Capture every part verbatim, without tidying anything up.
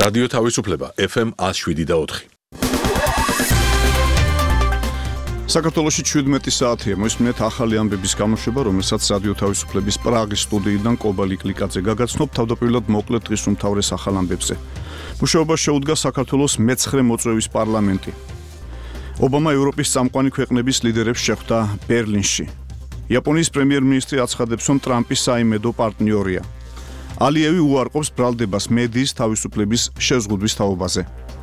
რადიო თავისუფლება ეფ ემ one oh seven და four. საქართველოში შვიდმეტი საათია მოისმინეთ ახალი ამბების გამოშვება, რომელსაც რადიო თავისუფლების პრაღის სტუდიიდან კობა ლიკლიკაძე გაგაცნობ. თავდაპირველად მოკლედ დღის უმთავრეს ახალ ამბებზე. მუშაობას შეუდგა საქართველოს მეცხრე მოწვევის პარლამენტი. ობამა ევროპის წამყვანი ქვეყნების ლიდერებს შეხვდა ბერლინში. იაპონიის პრემიერ-მინისტრი აცხადებს, რომ ტრამპის საიმედო პარტნიორია. ალიევი უარყოფს ბრალდებას მედიის თავისუფლების შეზღუდვის თაობაზე.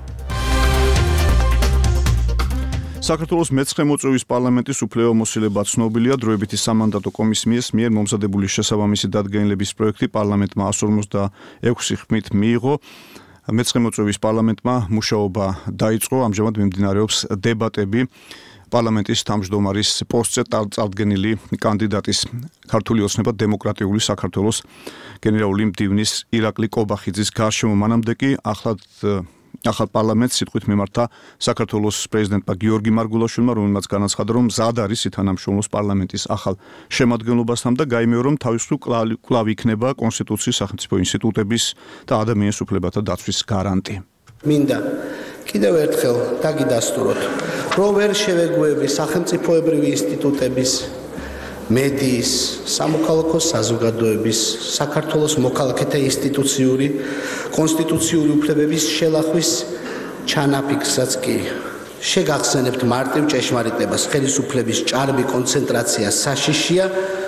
საქართველოს მეცხრე მოწვევის პარლამენტის უფლებამოსილება ცნობილია. დროებითი სამანდატო კომისიის მიერ მომზადებული შესაბამისი დადგენილების პროექტი პარლამენტმა one hundred forty-six ხმით მიიღო. მეცხრე მოწვევის პარლამენტმა მუშაობა დაიწყო. ამჟამად მიმდინარეობს დებატები პარლამენტის თავმჯდომარის პოსტზე წარდგენილი კანდიდატის ქართული ოცნება დემოკრატიული საქართველოს გენერალური მდივნის ირაკლი კობახიძის გარშემო. მანამდე კი ახლად ახალ პარლამენტს სიტყვით მიმართა საქართველოს პრეზიდენტმა გიორგი მარგულაშვილმა, რომელმაც განაცხადა, რომ მზად არის ითანამშრომლოს პარლამენტის ახალ შემადგენლობასთან და გაიმეორა, რომ თავისუფლ კვლავ იქნება კონსტიტუციის, სახელმწიფო ინსტიტუტების და ადამიანის უფლებათა დაცვის გარანტი. მინდა კიდევ ერთხელ დაგიდასტუროთ, რომ ვერ შევეგუები სახელმწიფოებრივი ინსტიტუტების, მედიის, სამოქალაქო საზოგადოების, საქართველოს მოქალაქეთა ინსტიტუციური, კონსტიტუციური უფლებების შელახვის ჩანაფიქრსაც კი შეგახსენებთ მარტივ ჭეშმარიტებას, ხელისუფლების ჭარბი კონცენტრაცია საშიშია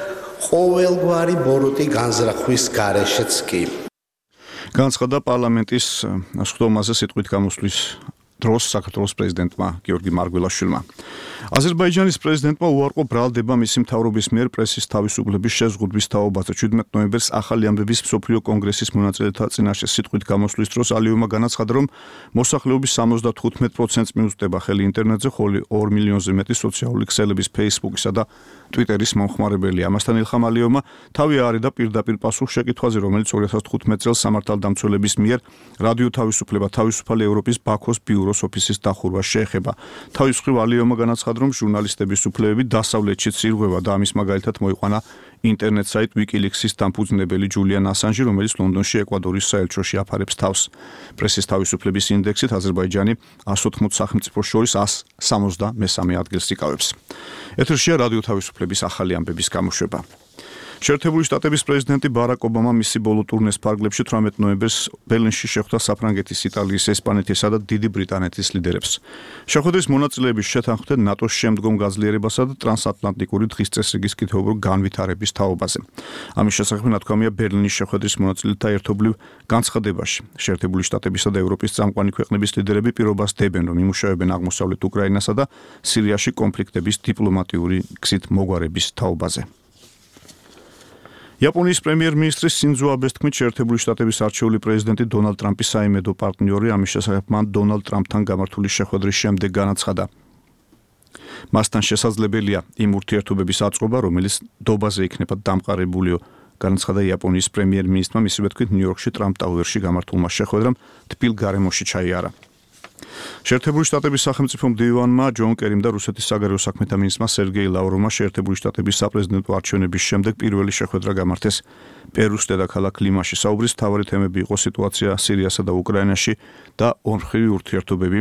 ყოველგვარი ბოროტი განზრახვის გარეშეც კი. განაცხადა პარლამენტის სხდომაზე სიტყვით გამოსვლის დროს საქართველოს პრეზიდენტმა გიორგი მარგველაშვილმა. აზერბაიჯანის პრეზიდენტმა უარყო ბრალდება მისი მთავრობის მიერ პრესის თავისუფლების შეზღუდვის თაობაზე. შვიდმეტ ნოემბერს ახალი ამბების მსოფლიო კონგრესის მონაწილეთა წინაშე სიტყვით გამოსვლის დროს ალიევმა განაცხადა, რომ მოსახლეობის seventy-five პროცენტს მიუწვდება ხელი ინტერნეტზე, ხოლო two მილიონზე მეტი სოციალური ქსელების ფეისბუქისა და ტვიტერის მომხმარებელია. ამასთან ილხამ ალიევმა თავი აარიდა პირდაპირ პასუხ შეკითხვაზე, რომელიც two thousand fifteen წელს სამართალდამცველების მიერ რადიო თავისუფლება თავისუფალი ევროპის ბაქოს ბიუროს ოფისის დახურვას შეეხება. თავის მხრივ ალიევმა განაცხადა, რომ ჟურნალისტების უფლებები დასავლეთშიც ირღვევა და ამის მაგალითად მოიყვანა ინტერნეტ საიტ WikiLeaks-ის დამფუძნებელი ჯულიან ასანჟი, რომელიც ლონდონში ეკვადორის საელჩოში აფარებს თავს. პრესის თავისუფლების ინდექსით აზერბაიჯანი one hundred forty სახელმწიფოს შორის one hundred seventy-three ადგილს იკავებს. ეთერშია რადიო თავისუფლების ახალი ამბების გამოშვება. შეერთებული შტატების პრეზიდენტი ბარაკ ობამა მისი ბოლო ტურნეს ფარგლებში eighteen ნოემბერს ბერლინში შეხვდა საფრანგეთის, იტალიის, ესპანეთისა და დიდი ბრიტანეთის ლიდერებს. შეხვედრის მონაწილეების შეთანხმდნენ ნატოს შემდგომ გაძლიერებასა და ტრანსატლანტიკური დღის წესრიგის კითხვებურ განვითარების თაობაზე. ამის შესახებ ნათქვამია ბერლინის შეხვედრის მონაწილეთა ერთობლივ განცხადებაში. შეერთებული შტატებისა და ევროპის წამყვანი ქვეყნების ლიდერები პირობას დებენ, რომ იმუშავებენ აღმოსავლეთ უკრაინასა და სირიაში კონფლიქტების დიპლომატიური გზით მოგვარების თაობაზე. იაპონიის პრემიერ-მინისტრის სინძო აბეს თქმით, შეერთებული შტატების არჩეული პრეზიდენტი დონალდ ტრამპის საიმედო პარტნიორი. ამის შესახებ მან დონალდ ტრამპთან გამართული შეხვედრის შემდეგ განაცხადა. მასთან შესაძლებელია იმ ურთიერთობების აწყობა, რომელიც დობაზე იქნება დამყარებულიო. განაცხადა იაპონიის პრემიერ-მინისტრმა მისივე თქმით ნიუ-იორკში ტრამპ ტაუერში გამართულმა შეხვედრამ თბილ გარემოში ჩაიარა. შეერთებული შტატების სახელმწიფო მდივანმა ჯონ კერიმ და რუსეთის საგარეო საქმეთა მინისტრმა სერგეი ლავროვმა შეერთებული შტატების საპრეზიდენტო არჩევნების შემდეგ პირველი შეხვედრა გამართეს პერუს დედაქალაქ ლიმაში. საუბრის მთავარი თემები იყო სიტუაცია სირიასა და უკრაინაში და ორმხრივი ურთიერთობები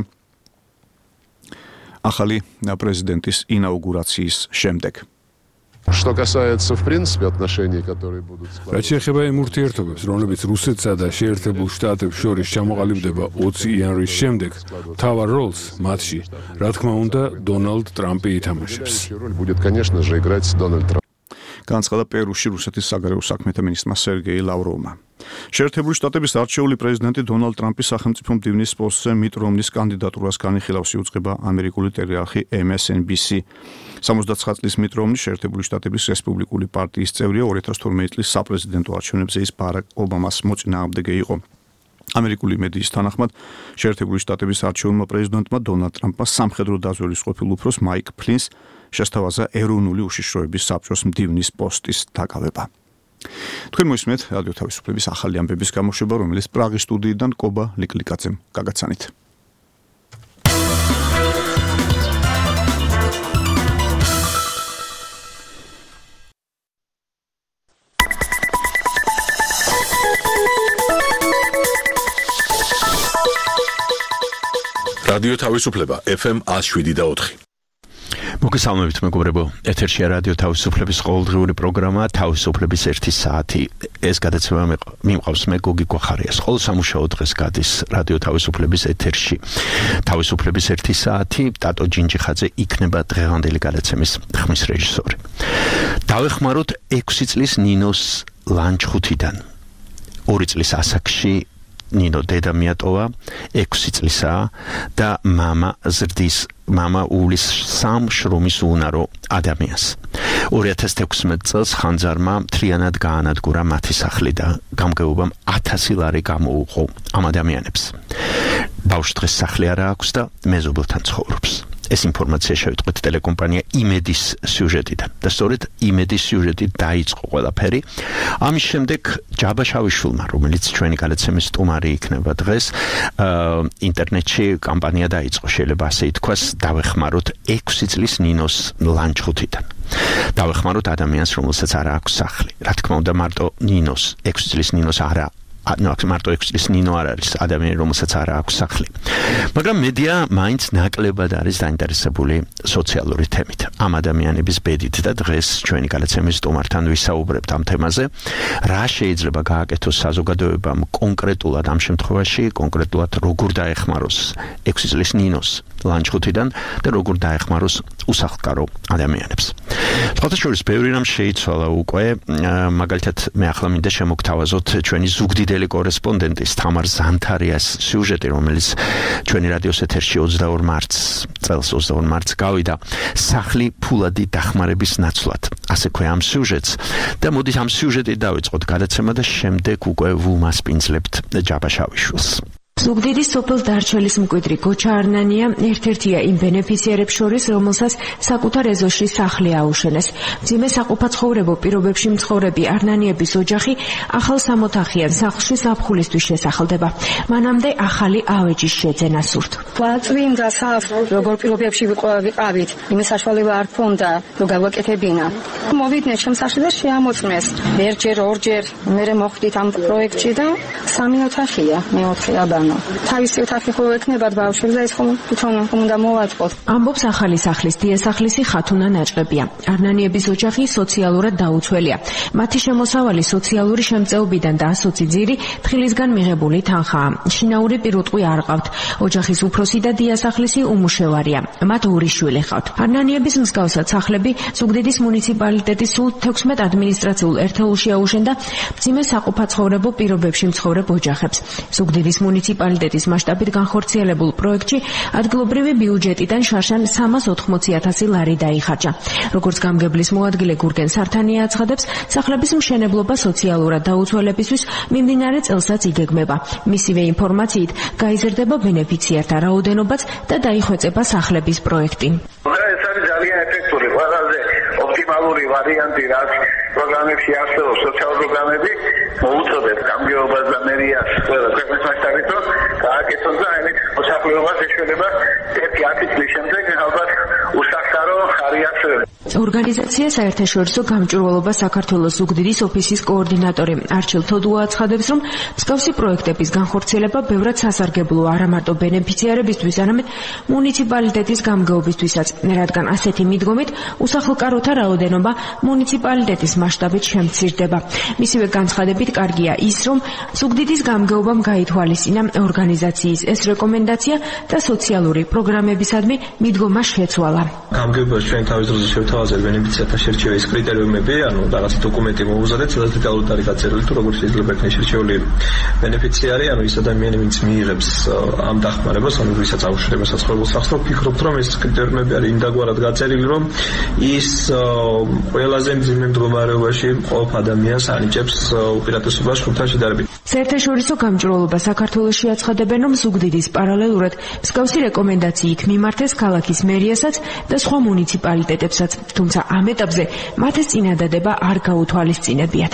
ახალი პრეზიდენტის ინაუგურაციის შემდეგ. Что касается, в принципе, отношений, которые будут складываться. რაც შეეხება იმ ურთიერთობებს, რომლებიც რუსეთსა და შეერთებულ შტატებს შორის ჩამოყალიბდება twenty იანვრის შემდეგ, მთავარ როლს მათში, რა თქმა უნდა, დონალდ ტრამპი ითამაშებს. Будет, конечно же, играть Дональд Трамп. განაცხადა პერუში რუსეთის საგარეო საქმეთა მინისტრმა სერგეი ლავროვმა. შეერთებული შტატების არჩეული პრეზიდენტი დონალდ ტრამპის სახელმწიფო მდივნის პოსტზე მიტ რომნის კანდიდატურას განიხილავს, იუწყება ამერიკული ტელეარხი ემ ეს ენ ბი სი. seventy-nine წლის მიტ რომნი შეერთებული შტატების რესპუბლიკური პარტიის წევრია. two thousand twelve წლის საპრეზიდენტო არჩევნებზე ის ბარაკ ობამას მოწინააღმდეგე იყო. ამერიკული მედიის თანახმად შეერთებული შტატების არჩეულმა პრეზიდენტმა დონალდ ტრამპმა სამხედრო დაზვერვის ყოფილ უფროს მაიკ ფლინს შესთავაზა ეროვნული უშიშროების საბჭოს მდივნის პოსტის დაკავება. თქვენ მოისმენთ რადიო თავისუფლების ახალი ამბების გამოშვება, რომელიც პრაღის სტუდიიდან კობა ლიკლიკაძემ გაგაცანით. რადიო თავისუფლება ეფ ემ one oh seven point four. მოგესალმებით მეგობრებო, ეთერშია რადიო თავისუფლების ყოველდღიური პროგრამა თავისუფლების ერთი საათი. ეს გადაცემა მიმყავს მე გოგი გვახარიას. ყოველ სამუშაო დღეს გადის რადიო თავისუფლების ეთერში. თავისუფლების ერთი საათი, ტატო ჯინჯიხაძე იქნება დღევანდელი გადაცემის ხმის რეჟისორი. დავეხმაროთ ექვსი წლის ნინოს ლანჩხუთიდან. ორი წლის ასაკში ნინო დედა მიატოვა, ექვსი წლისაა და მამა ზრდის მამა უვლის სამ შრომის უნარო ადამიანს. ორი ათას თექვსმეტ წელს ხანძარმა მთლიანად გაანადგურა მათი სახლი და გამგეობამ ათასი ლარი გამოუყო ამ ადამიანებს. ბავშვს დღეს სახლი არა აქვს და მეზობელთან ცხოვრობს. ეს ინფორმაცია შევიტყვეთ ტელეკომპანია იმედის სიუჟეტიდან და სწორედ იმედის სიუჟეტით დაიწყო ყველაფერი. ამის შემდეგ ჯაბა შავიშვილმა, რომელიც ჩვენი გადაცემის სტუმარი იქნება დღეს, ინტერნეტში კამპანია დაიწყო, შეიძლება ასე ითქვას, დავეხმაროთ ექვსი წლის ნინოს ლანჩხუთიდან. დავეხმაროთ ადამიანს, რომელსაც არ აქვს სახლი. რა თქმა უნდა, მარტო ნინოს, ექვსი წლის ნინოს არა no, მარტო ექვსი წლის ნინო არ არის ადამიანი, რომელსაც არ აქვს სახლი. მაგრამ მედია მაინც ნაკლებად არის დაინტერესებული სოციალური თემით, ამ ადამიანების ბედით და დღეს ჩვენი გადაცემის სტუმართან ვისაუბრებთ ამ თემაზე. რა შეიძლება გააკეთოს საზოგადოებამ კონკრეტულად ამ შემთხვევაში, კონკრეტულად როგორ დაეხმაროს ექვსი წლის ნინოს ლანჩხუთიდან და როგორ დაეხმაროს უსახლკარო ადამიანებს. სხვათა შორის ბევრი რამ შეიცვალა უკვე, მაგალითად მე ახლა მინდა შემოგთავაზოთ ჩვენი ზუგდიდელი კორესპონდენტის თამარ ზანთარიას სიუჟეტი, რომელიც ჩვენი რადიოს ეთერში ოცდაორ მარტს წელს ოცდაორ მარტს გავიდა სახლი ფულადი დახმარების ნაცვლად. ასე ქვია ამ სიუჟეტს და მოდით ამ სიუჟეტით დავიწყოთ გადაცემა და შემდეგ უკვე ვუმასპინძლებთ ჯაბა შავიშვილს. ზუგდიდის სოფელ დარჩელის მკვიდრი გოჩა არნანია ერთ-ერთია იმ ბენეფიციარებს შორის, რომელსაც საკუთარ ეზოში სახლი აუშენეს. მძიმე საყოფაცხოვრებო პირობებში მცხოვრები არნანიების ოჯახი ახალ სამოთახიან სახლში ზაფხულისთვის შესახლდება. მანამდე ახალი ავეჯის შეძენა სურთ. ვაწვიმდა სახლს, როგორ პირობებში ვიყავით, იმის საშუალება არ ჰქონდა, რომ გავაკეთებინა. მოვიდნენ ჩემს სახლში და შეამოწმეს. ერთჯერ, ორჯერ, მერე მოხვდით ამ პროექტში და სამი ოთახია, მეოთხე აბანო. თავისი ოთახი ხო ექნებათ ბავშვებს და ეს ხომ თვითონ უნდა მოვაწყოთ. ამბობს ახალი სახლის დიასახლისი ხათუნა ნაჭყებია. არნანიების ოჯახი სოციალურად დაუცველია. მათი შემოსავალი სოციალური შემწეობიდან და ასოცი ძირი თხილისგან მიღებული თანხაა. შინაური პირუტყვი არ ყავთ. ოჯახის უფროსი და დიასახლისი უმუშევარია. მათ ორი შვილი ყავთ. არნანიების მსგავსად სახლები ზუგდიდის მუნიციპალიტეტის სულ თექვსმეტ ადმინისტრაციულ ერთეულში აუშენდა მძიმე საყოფაცხოვრებო პირობებში მცხოვრებ ოჯახებს. ზუგდიდის მუნიციპალიტეტის მუნიციპალიტეტის მასშტაბით განხორციელებულ პროექტში ადგილობრივი ბიუჯეტიდან შარშან სამას ოთხმოცი ათასი ლარი დაიხარჯა. როგორც გამგებლის მოადგილე გურგენ სართანია აცხადებს, სახლების მშენებლობა სოციალურად დაუცველებისთვის მიმდინარე წელსაც იგეგმება. მისივე ინფორმაციით გაიზრდება ბენეფიციართა რაოდენობაც და დაიხვეწება სახლების პროექტი. ეს არის ძალიან ეფექტური, ყველაზე ოპტიმალური ვარიანტი, რაც პროგრამებში არსებობს, სოციალური პროგრამები, მოუწოდებს გამგეობას და მერიას ყველა ქვეყნის მასშტაბით, რომ გააკეთოს და აი მოსახლეობას ეშველება ერთი ათი წლის შემდეგ ალბათ უსახლკარო ხარი აღწევს. ორგანიზაცია საერთაშორისო გამჭვირვალობა საქართველოს ზუგდიდის ოფისის კოორდინატორი არჩილ თოდუა აცხადებს, რომ მსგავსი პროექტების განხორციელება ბევრად სასარგებლოა არა მარტო ბენეფიციარებისთვის, არამედ მუნიციპალიტეტის გამგეობისთვისაც, რადგან ასეთი მიდგომით უსახლკაროთა რაოდენობა მუნიციპალიტეტის მასშტაბით შემცირდება. მისივე განცხადებით კარგია ის, რომ ზუგდიდის გამგეობამ გაითვალისწინა ორგანიზაციის ეს რეკომენდაცია და სოციალური პროგრამებისადმი მიდგომა შეცვალა. გამგეობაში ჩვენ თავის დროზე შევთავაზეთ ბენეფიციართა შერჩევის კრიტერიუმები, ანუ რაღაცა დოკუმენტი მოუზადეთ, სადაც დეტალურად არის გაწერილი, თუ როგორ შეიძლება იქნეს შერჩეული ბენეფიციარი, ანუ ის ადამიანი, ვინც მიიღებს ამ დახმარებას, ანუ ვისაც აუშენებს საცხოვრებელ სახლს, ვფიქრობთ, რომ ეს კრიტერიუმები არის იმდაგვარად გაწერილი, რომ ის ყველაზე მძიმე მდგომარეობაში მყოფ ადამიანს ანიჭებს უპირატესობას შვილთან შედარებით. საერთაშორისო გამჭვირვალობა საქართველოში აცხადებენ, რომ ზუგდიდის პარალელურად მსგავსი რეკომენდაციით მიმართეს ქალაქის მერიასაც და სხვა მუნიციპალიტეტებსაც, თუმცა ამ ეტაპზე მათ ეს წინადადება არ გაუთვალისწინებიათ.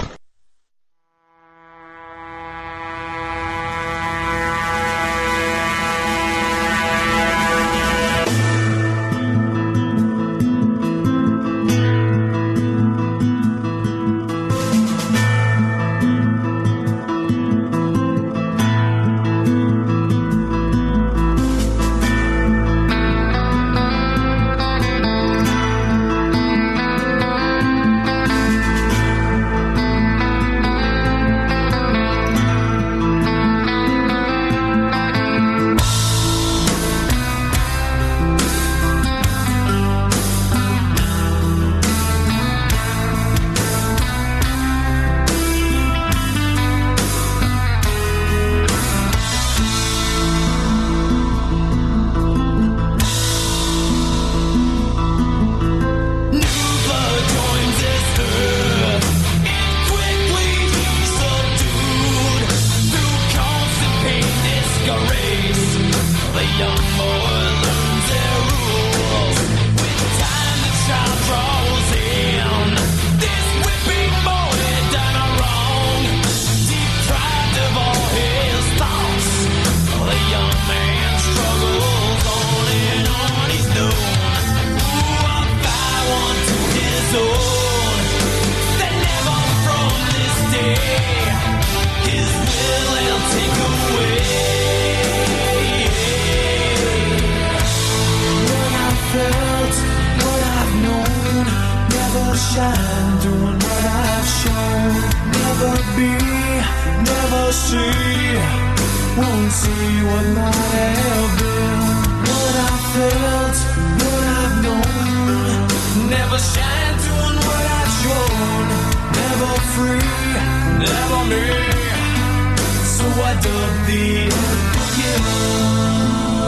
shown, never be, never see. Won't see what might have been, what I felt, what I've known. Never shine doing what I've shown. Never free, never me. So I dug the unforgiven.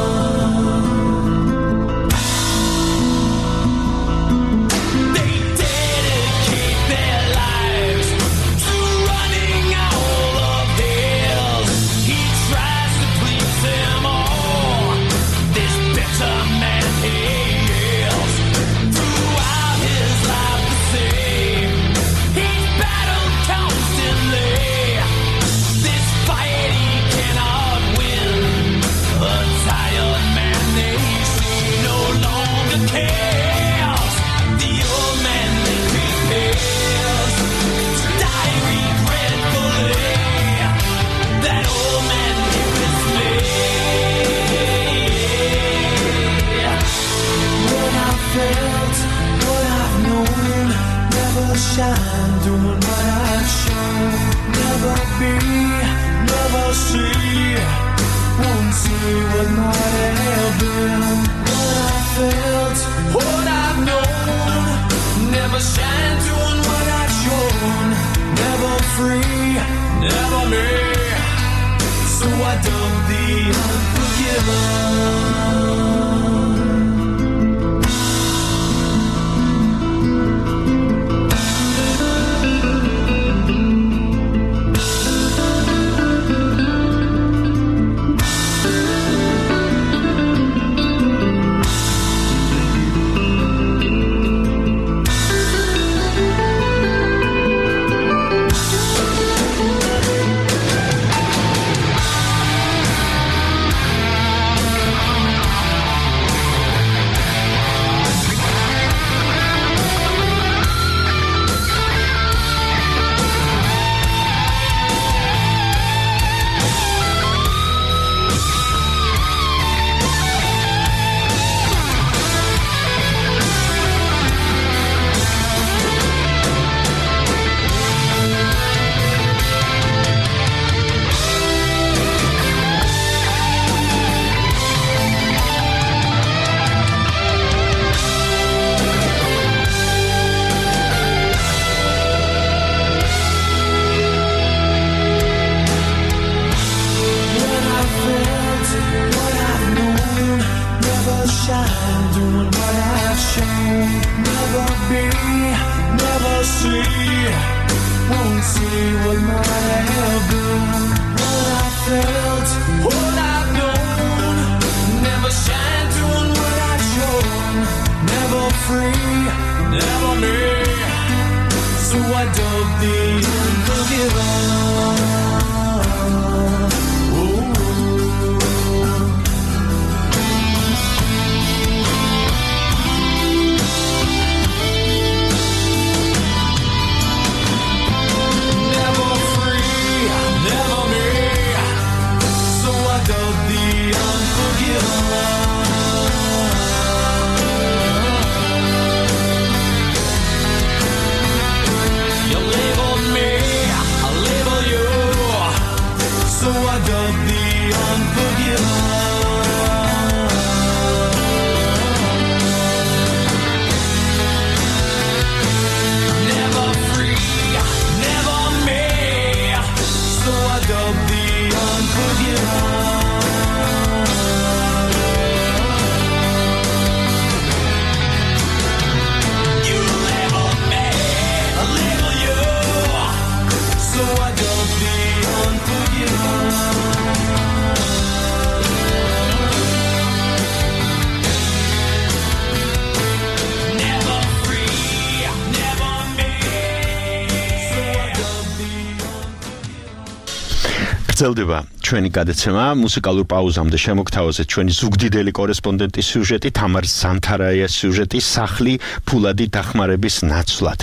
They dedicate their lives to running all of hell. He tries to please them all. This bitter man hails throughout his life the same. He's battled constantly. This fight he cannot win. A tired man they see no longer cares. The old man they prepares to die regretfully. That old man here with me. What I felt, what I've known. Never shine doing what I've shown. Never be, never see. Won't see what might have been. What I felt, what I've known. Never shine doing what I've shown. Never free, never me. So I dug the unforgiven. გრძელდება ჩვენი გადაცემა მუსიკალურ პაუზამდე შემოგთავაზეთ ჩვენი ზუგდიდელი კორესპონდენტის სიუჟეტი თამარ ზანთარაიას სიუჟეტი სახლი ფულადი დახმარების ნაცვლად.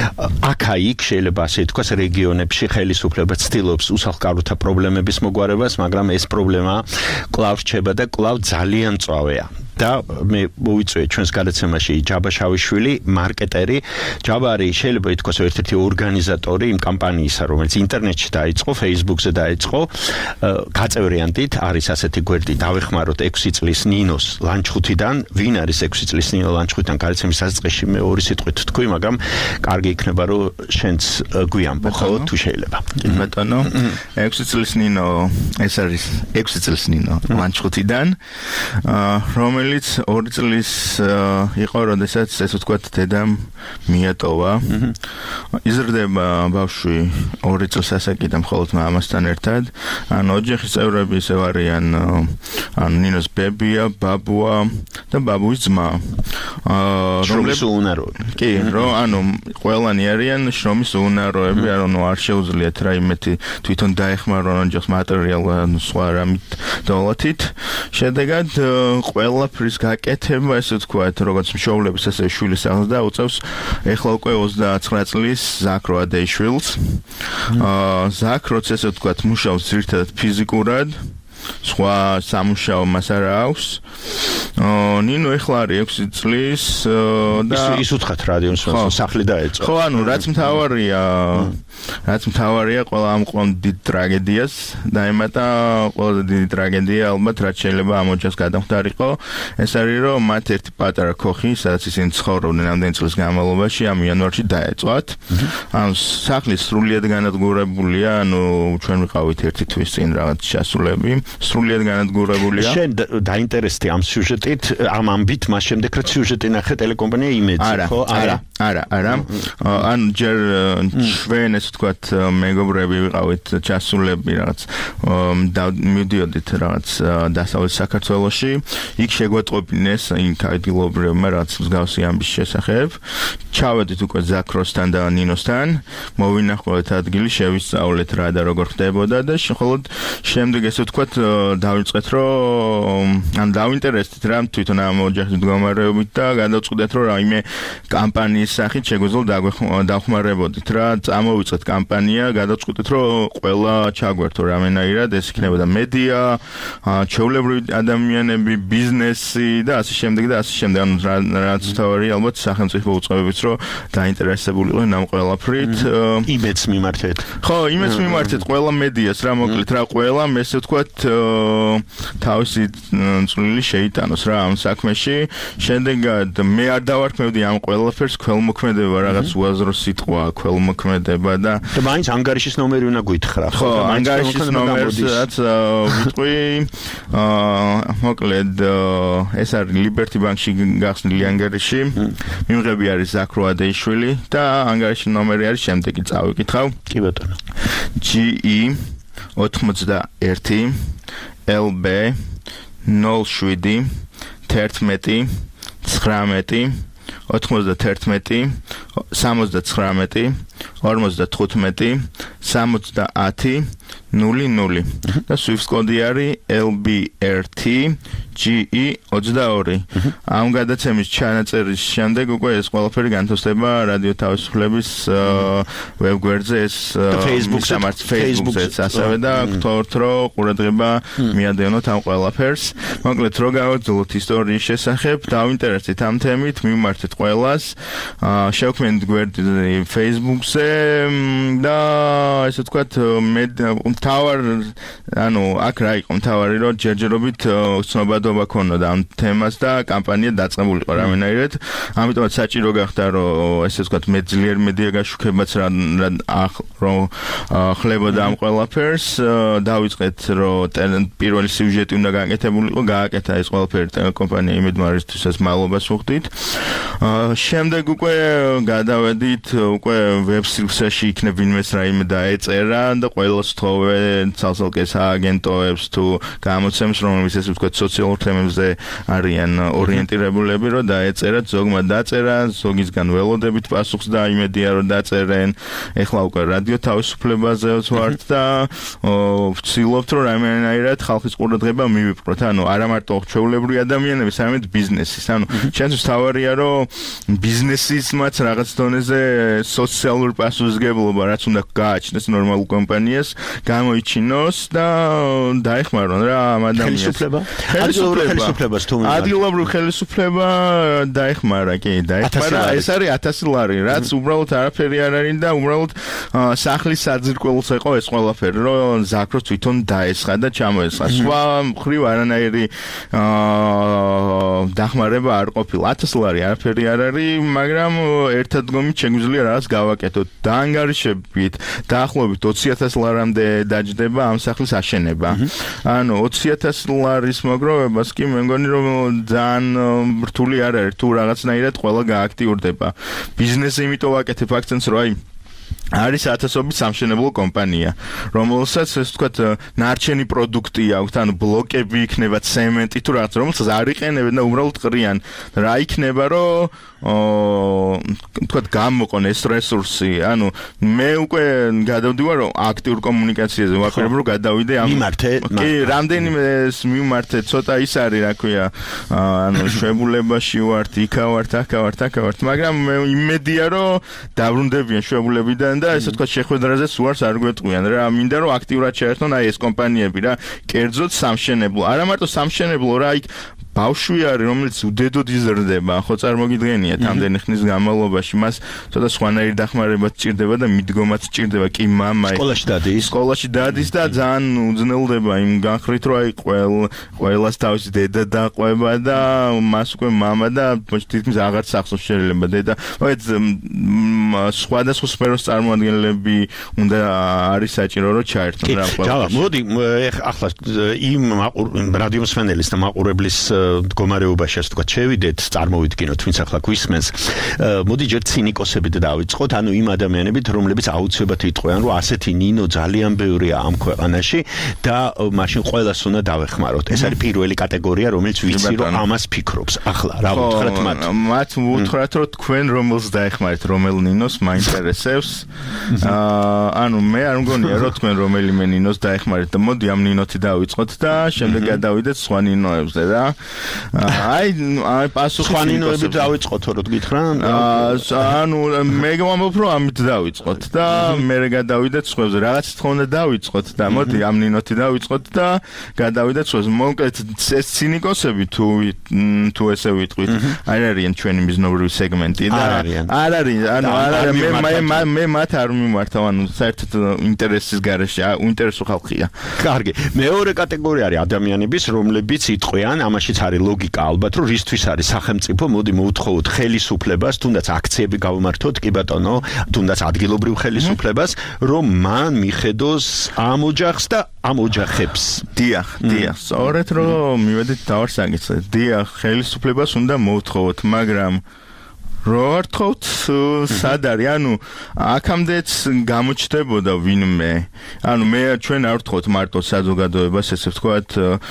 აქა-იქ შეიძლება ასე ითქვას რეგიონებში ხელისუფლება ცდილობს უსახლკაროთა პრობლემების მოგვარებას, მაგრამ ეს პრობლემა კვლავ რჩება და კვლავ ძალიან მწვავეა. და მე მოვიწვიე ჩვენს გადაცემაში ჯაბა შავიშვილი, მარკეტერი. ჯაბა არის შეიძლება ითქვას ერთ-ერთი ორგანიზატორი იმ კამპანიისა, რომელიც ინტერნეტში დაიწყო, Facebook-ზე დაიწყო, გაწევრიანდით, არის ასეთი გვერდი, დავეხმაროთ ექვსი წლის ნინოს ლანჩხუთიდან, ვინ არის ექვსი წლის ნინო ლანჩხუთიდან გადაცემის დასაწყისში მე ორი სიტყვით თქვი, მაგრამ კარგი იქნება რომ შენც გვიამბო, ხო, თუ შეიძლება. ბატონო, ექვსი წლის ნინო, ეს არის ექვსი წლის ნინო ლანჩხუთიდან, რომელიც ორი წლის იყო, როდესაც ესე ვთქვათ, დედამ მიატოვა. იზრდება ბავშვი ორი წლის ასაკიდან მხოლოდ მამასთან ერთად. ან ოჯახის წევრები ისევ არიან, ან ნინოს ბებია, ბაბუა და ბაბუის ძმა. შრომის უუნაროები. კი, რომ ანუ ყველანი არიან შრომის უუნაროები, ანუ არ შეუძლიათ რაიმეთი თვითონ დაეხმარონ ოჯახს მატერიალურად, სხვა რამით დოლათით. შედეგად ყველაფრის გაკეთება, ესე ვთქვათ, როგორც მშობლების, ასე შვილის აღზრდა დაუწევს ეხლა უკვე ოცდაათი წლის ზაქრო ადეიშვილს. ზაქ, როცა ესე ვთქვათ, მუშაობს ძირითადად ფიზიკურად, სხვა სამუშაო მას არ აქვს. ნინო ეხლა არის ექვსი წლის და ის უთხრათ რადიოს სახლი დაეწყო. ხო, ანუ რაც მთავარია, რაც მთავარია, ყველა ამ ყომ დიდ ტრაგედიას დაემატა, ყველაზე დიდი ტრაგედია ალბათ რაც შეიძლება ამ ოჯახს გადამხდარიყო, ეს არის რომ მათ ერთი პატარა ქოხი, სადაც ისინი ცხოვრობდნენ ამდენი წლის განმავლობაში, ამ იანვარში დაეწვათ. ანუ სახლი სრულიად განადგურებულია, ანუ ჩვენ ვიყავით ერთი თვის წინ რაღაც ჩასულები. სრულიად განადგურებულია. შენ დაინტერესდი ამ სიუჟეტით, ამ ამბით, მას შემდეგ რაც სიუჟეტი ნახე ტელეკომპანია იმედზე, ხო? არა, არა, არა. ანუ ჯერ ჩვენ ეს ვთქვათ, მეგობრები ვიყავით ჩასულები რაღაც და მივდიოდით რაღაც დასავლეთ საქართველოში. იქ შეგვეტყობინეს იმ ადგილობრივმა რაღაც მსგავსი ამბის შესახებ. ჩავედით უკვე ზაქროსთან და ნინოსთან, მოვინახავთ ადგილი, შევისწავლეთ რა და როგორ ხდებოდა და მხოლოდ შემდეგ ესე ვთქვათ დავიწყეთ რომ ან დავინტერესდით რა თვითონ ამ ოჯახის მდგომარეობით და გადავწყვიტეთ რომ რაიმე კამპანიის სახით შეგვეძლო დავხმარებოდით რა წამოვიწყეთ კამპანია გადავწყვიტეთ რომ ყველა ჩაგვერთო რამენაირად ეს იქნებოდა მედია ჩვეულებრივი ადამიანები ბიზნესი და ასე შემდეგ და ასე შემდეგ ანუ რაც თავი ალბათ სახელმწიფო უწყებებიც რომ დაინტერესებულიყვნენ ამ ყველაფრით იმედს მიმართეთ ხო იმედს მიმართეთ ყველა მედიას რა მოკლედ რა ყველა ესე ვთქვათ თავისი წვლილი შეიტანოს რა ამ საქმეში შედეგად მე არ დავარქმევდი ამ ყველაფერს ქველმოქმედება რაღაც უაზრო სიტყვა ქველმოქმედება და და მაინც ანგარიშის ნომერი უნდა გითხრა ხო ანგარიშის ნომერსაც ვიტყვი მოკლედ ეს არის ლიბერტი ბანკში გახსნილი ანგარიში მიმღები არის ზაქრო ადეიშვილი და ანგარიშის ნომერი არის შემდეგი წავიკითხავ კი ბატონო ჯი ი ოცდაერთი ელ ბი ნულ შვიდი თერთმეტი ცხრამეტი ოცდათერთმეტი სამოცდათხრამეტი ორმოცდათხუთმეტი სამოცდაათი ნული ნული და Swift კოდი არის ელ ბი არ თი ჯი ი ოცდაორი ამ გადაცემის ჩანაწერის შემდეგ უკვე ეს ყველაფერი განთავსდება რადიო თავისუფლების ვებგვერდზე ეს Facebook-ზე ასევე და გთხოვთ რომ ყურადღება მიადევნოთ ამ ყველაფერს მოკლედ რო გავაძლოთ ისტორიის შესახებ დავინტერესდით ამ თემით მიმართეთ ყველას შევქმნით გვერდი Facebook-ზე და ესე ვთქვათ თავარ ანუ აქ რა იყო თავარი რომ ჯერჯერობით ცნობადობა ქონოდა ამ თემას და კამპანია დაწყებულიყო რამენაირად ამიტომაც საჭირო გახდა რომ ესე ვთქვათ მე ძლიერ მედია გაშუქებაც რა რომ ხლებოდა ამ ყველაფერს დავიწყეთ რომ პირველი სიუჟეტი უნდა გააკეთებულიყო გააკეთა ეს ყველაფერი ტელეკომპანია იმედმარისთვისაც მადლობას ვუხდით შემდეგ უკვე გადავედით უკვე ვებსიტეში იქნებ ვინმეს რაიმე დაეწერა და ყველას თხოვე ცალსალკე სააგენტოებს თუ გამოცემს რომელიც ესე ვთქვათ სოციალურ თემებზე არიან ორიენტირებულები რომ დაეწერათ ზოგმა დაწერა ზოგისგან ველოდებით პასუხს და იმედია რომ დაწერენ ეხლა უკვე რადიო თავისუფლებაზეც ვართ და ვცდილობთ რომ რაიმენაირად ხალხის ყურადღება მივიპყროთ ანუ არა მარტო ჩვეულებრივი ადამიანების არამედ ბიზნესის ანუ ჩვენთვის თავარია რომ ბიზნესისმაც რაღაც დონეზე სოციალური პასუხისმგებლობა რაც უნდა გააჩნდეს ნორმალურ კომპანიას გამოიჩინოს და დაეხმარონ რა ამ ადამიანს. ხელისუფლება. არის ხელისუფლებას თუ ადგილობრივ ხელისუფლება დაეხმარა, კი, დაეხმარა. ეს არის ათასი ლარი, რაც უბრალოდ არაფერი არ არის და უბრალოდ სახლის საძირკველს ეყო ეს ყველაფერი, რომ ზაქროს თვითონ დაესხა და ჩამოესხა. სხვა მხრივ არანაირი დახმარება არ ყოფილა. ათასი ლარი არაფერი არ არის, მაგრამ ერთადგომით შეგვიძლია რაღაც გავაკეთოთ. დაანგარიშებით დაახლოებით ოცი ათასი ლარამდე დაჯდება ამ სახლის აშენება. ანუ ოცი ათასი ლარის მოგროვებას კი მე მგონი რომ ძალიან რთული არ არის, თუ რაღაცნაირად ყველა გააქტიურდება. ბიზნესი იმიტომ ვაკეთებ აქცენტს, რომ აი არის ათასობით სამშენებლო კომპანია, რომელსაც ესე ვთქვათ ნარჩენი პროდუქტი აქვს, ანუ ბლოკები იქნება, ცემენტი თუ რაღაც, რომელსაც არ იყენებენ და უბრალოდ ყრიან. რა იქნება, რომ ვთქვათ გამოყონ ეს რესურსი, ანუ მე უკვე გადავდივარ რომ აქტიურ კომუნიკაციაზე ვაპირებ რომ გადავიდე ამ კი რამდენიმე მიმართე ცოტა ის არის რა ქვია ანუ შვებულებაში ვართ, იქა ვართ, აქა ვართ, აქა ვართ, მაგრამ მე იმედია რომ დაბრუნდებიან შვებულებიდან და ესე ვთქვათ შეხვედრაზე სუარს არ გვეტყვიან რა, მინდა რომ აქტიურად შეერთონ აი ეს კომპანიები რა, კერძოდ სამშენებლო, არა მარტო სამშენებლო რა, იქ ბავშვი არის, რომელიც უდედოდ იზრდება, ხო წარმოგიდგენიათ ამდენი ხნის განმავლობაში, მას ცოტა სხვანაირი დახმარება სჭირდება და მიდგომაც სჭირდება, კი მამა სკოლაში დადის, სკოლაში დადის და ძალიან უძნელდება იმ განხრით, რომ აი ყველას თავისი დედა დაყვება და მას უკვე მამა და თითქმის აღარ სახსოვს შეიძლება დედა, მოეც სხვადასხვა სფეროს წარმოადგენლები უნდა არის საჭირო რომ ჩაერთონ რა ყველა. მოდი ახლა იმ რადიო მსმენელის და მაყურებლის მდგომარეობაში ასე ვთქვათ შევიდეთ, წარმოვიდგინოთ, ვინც ახლა გვისმენს. მოდი ჯერ ცინიკოსებით დავიწყოთ, ანუ იმ ადამიანებით, რომლებიც აუცილებლად იტყვიან, რომ ასეთი ნინო ძალიან ბევრია ამ ქვეყანაში და მაშინ ყველას უნდა დავეხმაროთ. ეს არის პირველი კატეგორია, რომელიც ვიცი რომ ამას ფიქრობს. ახლა რა ვუთხრათ მათ? მათ ვუთხრათ, რომ თქვენ რომელს დაეხმარეთ, რომელ ნინოს მაინტერესებს. ანუ მე არ მგონია, რომ თქვენ რომელიმე ნინოს დაეხმარეთ და მოდი ამ ნინოთი დავიწყოთ და შემდეგ გადავიდეთ სხვა ნინოებზე რა. აი აი პასუხი სხვა ნინოებით დავიწყოთ რომ გითხრა? ანუ მე გამომბობ რომ ამით დავიწყოთ და მე გადავიდეთ სხვებზე. რაღაც თქონდა დავიწყოთ და მოდი ამ ნინოთი დავიწყოთ და გადავიდეთ სხვებზე. მოკლედ ეს ცინიკოსები თუ თუ ესე ვიტყვით, არ არიან ჩვენი მიზნობრივი სეგმენტი და არ არის, ანუ არ არის მე მე მე მათ არ მიმართავ, ანუ საერთოდ ინტერესის გარეშე, უინტერესო ხალხია. კარგი. მეორე კატეგორია არის ადამიანების, რომლებიც იტყვიან, ამაშიც არის ლოგიკა ალბათ, რომ რისთვის არის სახელმწიფო, მოდი მოვთხოვოთ ხელისუფლებას, თუნდაც აქციები გავმართოთ, კი ბატონო, თუნდაც ადგილობრივ ხელისუფლებას, რომ მან მიხედოს ამ ოჯახს და ამ ოჯახებს. დიახ, დიახ, სწორედ რომ მივედით დავარსაგეთ. დიახ, ხელისუფლებას უნდა მოვთხოვოთ, მაგრამ რო ვთხოვთ სად არის, ანუ აქამდეც გამოჩნდებოდა ვინმე. ანუ მე ჩვენ არ ვთხოვთ მარტო საზოგადოებას, ესე ვთქვათ,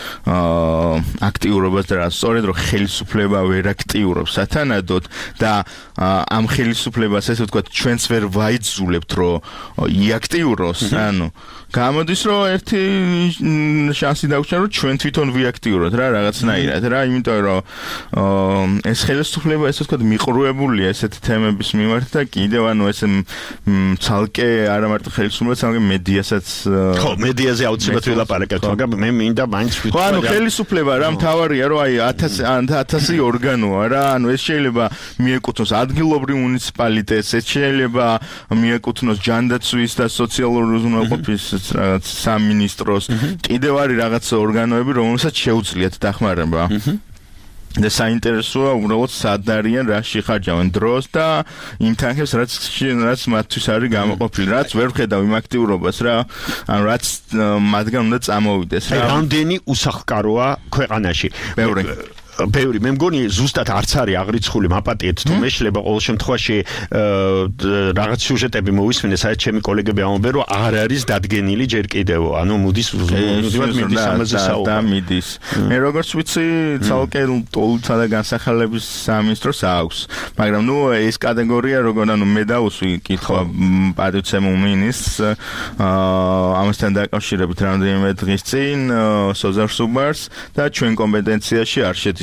აქტიურობას და რა, სწორედ რომ ხელისუფლება ვერ აქტიურობს სათანადოდ და ამ ხელისუფლებას ესე ვთქვათ ჩვენც ვერ ვაიძულებთ რომ იაქტიუროს, ანუ გამოდის რომ ერთი შანსი დაგვჭირა რომ ჩვენ თვითონ ვიაქტიუროთ რა რაღაცნაირად რა, იმიტომ რომ ეს ხელისუფლება ესე ვთქვათ მიყრუებულია ესეთი თემების მიმართ და კიდევ ანუ ესე ცალკე არა მარტო ხელისუფლება, ცალკე მედიასაც ხო, მედიაზე აუცილებლად ვილაპარაკებთ, მაგრამ მე მინდა მაინც ვიტყვი. ხო, ანუ ხელისუფლება რა მთავარია რომ აი ათასი ორგანოა რა, ანუ ეს შეიძლება მიეკუთვნოს ადგილობრივ მუნიციპალიტეტს, ეს შეიძლება მიეკუთვნოს ჯანდაცვის და სოციალური უზრუნველყოფის რაღაც სამინისტროს, კიდევ არის რაღაც ორგანოები, რომელსაც შეუძლიათ დახმარება. და საინტერესოა უბრალოდ სად არიან, რა შეხარჯავენ დროს და იმ თანხებს რაც რაც მათთვის არის გამოყოფილი, რაც ვერ ვხედავ იმ აქტიურობას რა, ანუ რაც მათგან უნდა წამოვიდეს რა. რამდენი უსახლკაროა ქვეყანაში? ბევრი. ბევრი, მე მგონი ზუსტად არც არის აღრიცხული, მაპატიეთ თუ მეშლება ყოველ შემთხვევაში რაღაც სიუჟეტები მოვისმინე, საერთოდ ჩემი კოლეგები ამბობენ, რომ არ არის დადგენილი ჯერ კიდევ, ანუ მოდის მუდმივად მიდის ამაზე საუბარი. და მიდის. მე როგორც ვიცი, ცალკე ტოლთა და განსახილების სამინისტროს აქვს, მაგრამ ნუ ეს კატეგორია როგორ ანუ მე დავუსვი კითხვა პატივცემულ მინისტრს ამასთან დაკავშირებით რამდენიმე დღის წინ სოზარ სუბარს და ჩვენ კომპეტენციაში არ შედის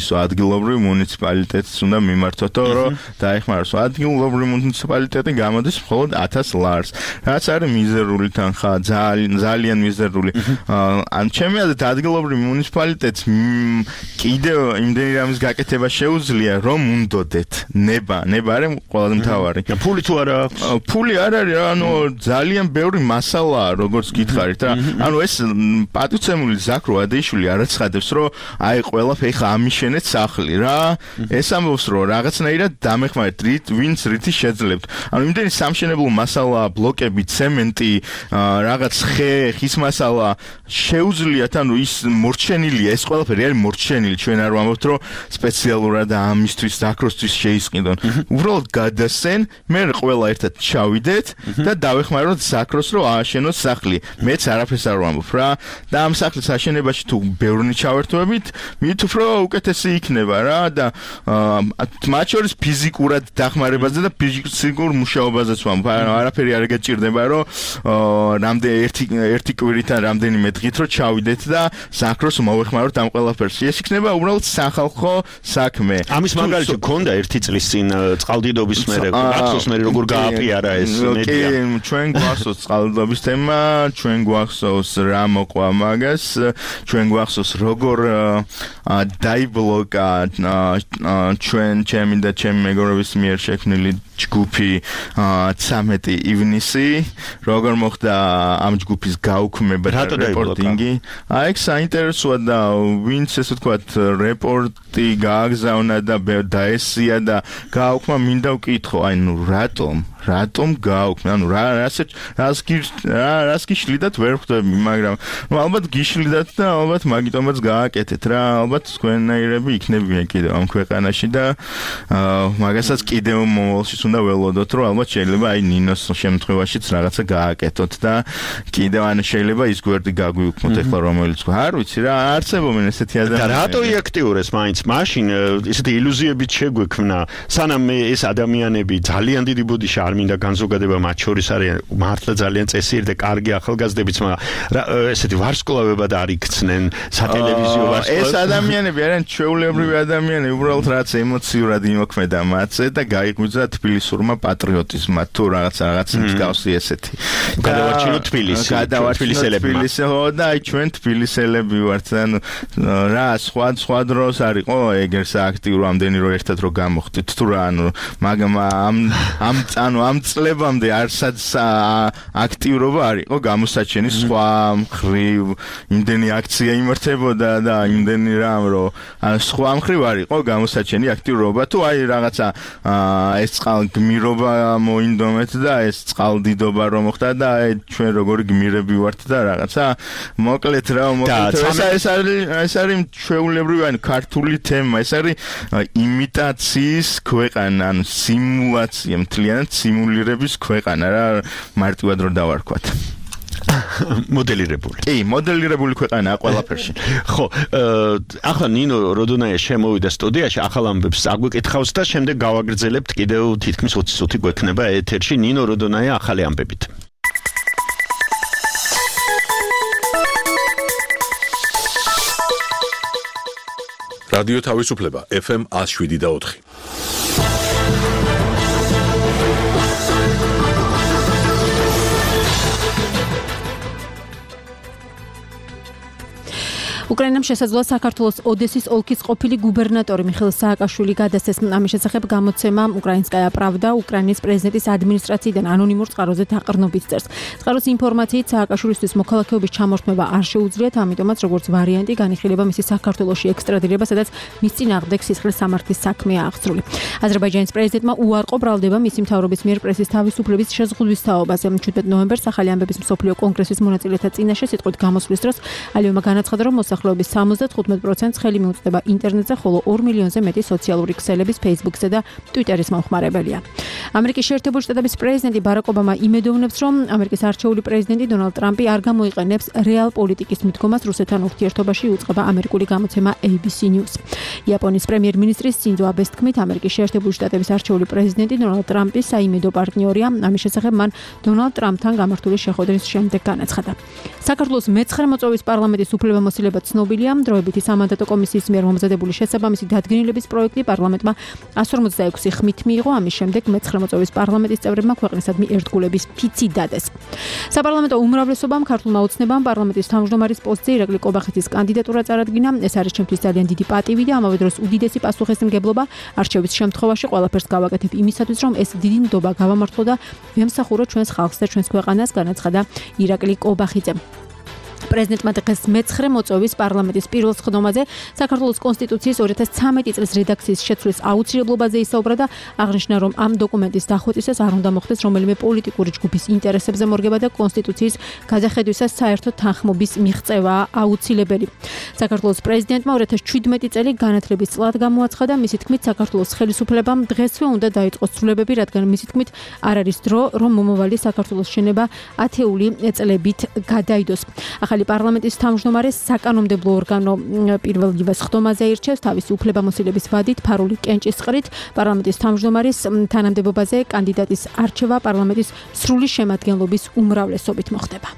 ისო ადგილობრივ მუნიციპალიტეტს უნდა მიმართოთ, რომ დაეხმაროს. ადგილობრივი მუნიციპალიტეტი გამოდის მხოლოდ ათას ლარს. რაც არის მიზერული თანხა, ძალიან ძალიან მიზერული. ან ჩემი აზრით ადგილობრივი მუნიციპალიტეტს კიდევ იმდენი რამის გაკეთება შეუძლია, რომ უნდოდეთ. ნება, ნება არის ყველაზე მთავარი. ფული თუ არა აქვს? ფული არ არის, ანუ ძალიან ბევრი მასალაა, როგორც გითხარით რა. ანუ ეს პატივცემული ზაქრო ადეიშვილი არაცხადებს, რომ აი ყველაფერი ხა ამიშენეთ სახლი რა. ეს ამბობს, რომ რაღაცნაირად დამეხმარეთ, ვინც რითი შეძლებთ. ანუ იმდენი სამშენებლო მასალა, ბლოკები, ცემენტი, რაღაც ხე, ხის მასალა შეუძლიათ, ანუ ის მორჩენილია, ეს ყველაფერი არის მორჩენილი, ჩვენ არ ვამბობთ, რომ სპეციალურად ამისთვის ზაქროსთვის შეისყიდონ. უბრალოდ გადასცენ, მე ყველა ერთად ჩავიდეთ და დავეხმაროთ ზაქროს, რომ ააშენოს სახლი. მეც არაფერს არ ვამბობ რა. და ამ სახლის აშენებაში თუ ბევრნი ჩავერთვებით, მით უფრო უკეთესი იქნება რა და მათ შორის ფიზიკურად დახმარებაზე და ფიზიკურ მუშაობაზეც ვამბობ. არაფერი არ გეჭირდება, რომ რამდენი ერთი ერთი კვირიდან რამდენიმე დღით რომ ჩავიდეთ და ზაქროს მოვეხმაროთ ამ ყველაფერს. ეს იქნება უბრალოდ სახალხო საქმე. ამის მაგალითი გქონდა ერთი წლის წინ წყალდიდობის მერე, გახსოვს მე როგორ გააპიარა ეს მედია. კი, ჩვენ გვახსოვს წყალდიდობის თემა, ჩვენ გვახსოვს რა მოყვა მაგას, ჩვენ გვახსოვს როგორ დაიბლოკა ჩვენ ჩემი და ჩემი მეგობრების მიერ შექმნილი ჯგუფი ცამეტი ივნისი, როგორ მოხდა ამ ჯგუფის გაუქმება და რეპორტინგი. აი ეს საინტერესოა და ვინც ესე ვთქვათ რეპორტი გააგზავნა და დაესია და გააუქმა, მინდა ვკითხო, აი ნუ რატომ რატომ გააუქმე? ანუ რა რასეთ რას რას გიშლიდათ ვერ ხვდები, მაგრამ ნუ ალბათ გიშლიდათ და ალბათ მაგიტომაც გააკეთეთ რა. ალბათ თქვენნაირები იქნებიან კიდევ ამ ქვეყანაში და მაგასაც კიდევ მომავალში უნდა ველოდოთ, რომ ალბათ შეიძლება აი ნინოს შემთხვევაშიც რაღაცა გააკეთოთ და კიდევ ან შეიძლება ის გვერდი გაგვიუქმოთ ახლა რომელიც არ ვიცი რა, არსებობენ ესეთი ადამიანები. და რატო იაქტიურეს მაინც მაშინ ესეთი ილუზიებით შეგვექმნა, სანამ ეს ადამიანები ძალიან დიდი ბოდიში არ მინდა განზოგადება მათ შორის არიან მართლა ძალიან წესიერი და კარგი ახალგაზრდებიც, მაგრამ ესეთი ვარსკვლავებად არ იქცნენ სატელევიზიო ვარსკვლავები. ეს ადამიანები არიან ჩვეულებრივი ადამიანები, უბრალოდ რაც ემოციურად იმოქმედა მათზე და გაიგვიძა თბილისურმა პატრიოტიზმმა თუ რაღაც რაღაც მსგავსი ესეთი. გადავარჩინოთ თბილისი, გადავარჩინოთ თბილისი, ხო და აი ჩვენ თბილისელები ვართ, ანუ რა სხვა სხვა დროს არისო ეგერს აქტიურ ამდენი რო ერთად რო გამოხდით თუ რა, ანუ მაგრამ ამ ამ ანუ ამ წლებამდე არსად აქტიურობა არისო გამოსაჩენი სხვა მხრივ იმდენი აქცია იმართებოდა და იმდენი რამ რომ სხვა მხრივ არისო გამოსაჩენი აქტიურობა თუ აი რაღაცა ეს წყალგმირობა მოინდომეთ და ეს წყალდიდობა რომ მოხდა და აი ჩვენ როგორი გმირები ვართ და რაღაცა მოკლედ რა მოკლედ ეს არის ეს არის ჩვეულებრივი ანუ ქართული თემა, ეს არის იმიტაციის ქვეყანა, ანუ სიმულაცია, მთლიანად სიმულირების ქვეყანა რა, მარტივად რომ დავარქვათ. მოდელირებული. კი, მოდელირებული ქვეყანაა ყველაფერში. ხო, ახლა ნინო როდონაია შემოვიდა სტუდიაში, ახალ ამბებს აგვიკითხავს და შემდეგ გავაგრძელებთ კიდევ თითქმის ოცი წუთი გვექნება ეთერში ნინო როდონაია ახალი ამბებით. რადიო თავისუფლება ეფ ემ one oh seven და four. უკრაინამ შესაძლოა საქართველოს ოდესის ოლქის ყოფილი გუბერნატორი მიხეილ სააკაშვილი გადასცეს. ამის შესახებ გამოცემა უკრაინსკაია პრავდა უკრაინის პრეზიდენტის ადმინისტრაციიდან ანონიმურ წყაროზე დაყრდნობით წერს. წყაროს ინფორმაციით სააკაშვილისთვის მოქალაქეობის ჩამორთმევა არ შეუძლიათ, ამიტომაც როგორც ვარიანტი განიხილება მისი საქართველოში ექსტრადირება, სადაც მის წინააღმდეგ სისხლის სამართლის საქმეა აღწრული. აზერბაიჯანის პრეზიდენტმა უარყო ბრალდება მისი მთავრობის მიერ პრესის თავისუფლების შეზღუდვის თაობაზე. ჩვიდმეტ ნოემბერს ახალი ამბების მსოფლიო კონგრესის მონაწილეთა წინაშე სიტყვით გამოსვლის დროს ალიევმა განაცხადა, რომ მოსახლეობის სამოცდათხუთმეტ პროცენტს ხელი მიუწვდება ინტერნეტზე, ხოლო ორ მილიონზე მეტი სოციალური ქსელების Facebook-ზე და Twitter-ის მომხმარებელია. ამერიკის შეერთებული შტატების პრეზიდენტი ბარაკ ობამა იმედოვნებს, რომ ამერიკის არჩეული პრეზიდენტი დონალდ ტრამპი არ გამოიყენებს რეალ პოლიტიკის მიდგომას რუსეთთან ურთიერთობაში, უწყება ამერიკული გამოცემა A B C News. იაპონიის პრემიერ-მინისტრის სინძო აბეს თქმით, ამერიკის შეერთებული შტატების არჩეული პრეზიდენტი დონალდ ტრამპი საიმედო პარტნიორია. ამის შესახებ მან დონალდ ტრამპთან გამართული შეხვედრის შემდეგ განაცხადა. საქართველოს მეცხრე მოწვევის პარლამენტის უფლებამოსილება ცნობილია. დროებითი სამანდატო კომისიის მიერ მომზადებული შესაბამისი დადგენილების პროექტი პარლამენტმა εκατს ორმოცდაექვსი ხმით მიიღო. ამის შემდეგ მეცხრე მოწვევის პარლამენტის წევრებმა ქვეყნისადმი ერთგულების ფიცი დადეს. საპარლამენტო უმრავლესობამ ქართულმა ოცნებამ პარლამენტის თავმჯდომარის პოსტზე ირაკლი კობახიძის კანდიდატურა წარადგინა. ეს არის ჩემთვის ძალიან დიდი პატივი და ამავე დროს უდიდესი პასუხისმგებლობა. არჩევის შემთხვევაში ყველაფერს გავაკეთებ იმისათვის, რომ ეს დიდი ნდობა გავამართლო და ვემსახურო ჩვენს ხალხს და ჩვენს ქვეყანას, განაცხადა ირაკლი კობახიძე. პრეზიდენტმა დღეს მეცხრე მოწვევის პარლამენტის პირველ სხდომაზე საქართველოს კონსტიტუციის ორი ათას ცამეტი წლის რედაქციის შეცვლის აუცილებლობაზე ისაუბრა და აღნიშნა, რომ ამ დოკუმენტის დახოცისას არ უნდა მოხდეს რომელიმე პოლიტიკური ჯგუფის ინტერესებზე მორგება და კონსტიტუციის გადახედვისას საერთო თანხმობის მიღწევა აუცილებელი. საქართველოს პრეზიდენტმა ორი ათას შვიდმეტი წელი განათლების წლად გამოაცხადა. მისი თქმით, საქართველოს ხელისუფლებამ დღესვე უნდა დაიწყოს ცვლილებები, რადგან მისი თქმით არ არის დრო, რომ მომავალი საქართველოს შენება ათეული წლებით გადაიდოს. ახალი პარლამენტის თავმჯდომარე საკანონმდებლო ორგანო პირველივე სხდომაზე ირჩევს თავისი უფლებამოსილების ვადით ფარული კენჭისყრით. პარლამენტის თავმჯდომარის თანამდებობაზე კანდიდატის არჩევა პარლამენტის სრული შემადგენლობის უმრავლესობით მოხდება.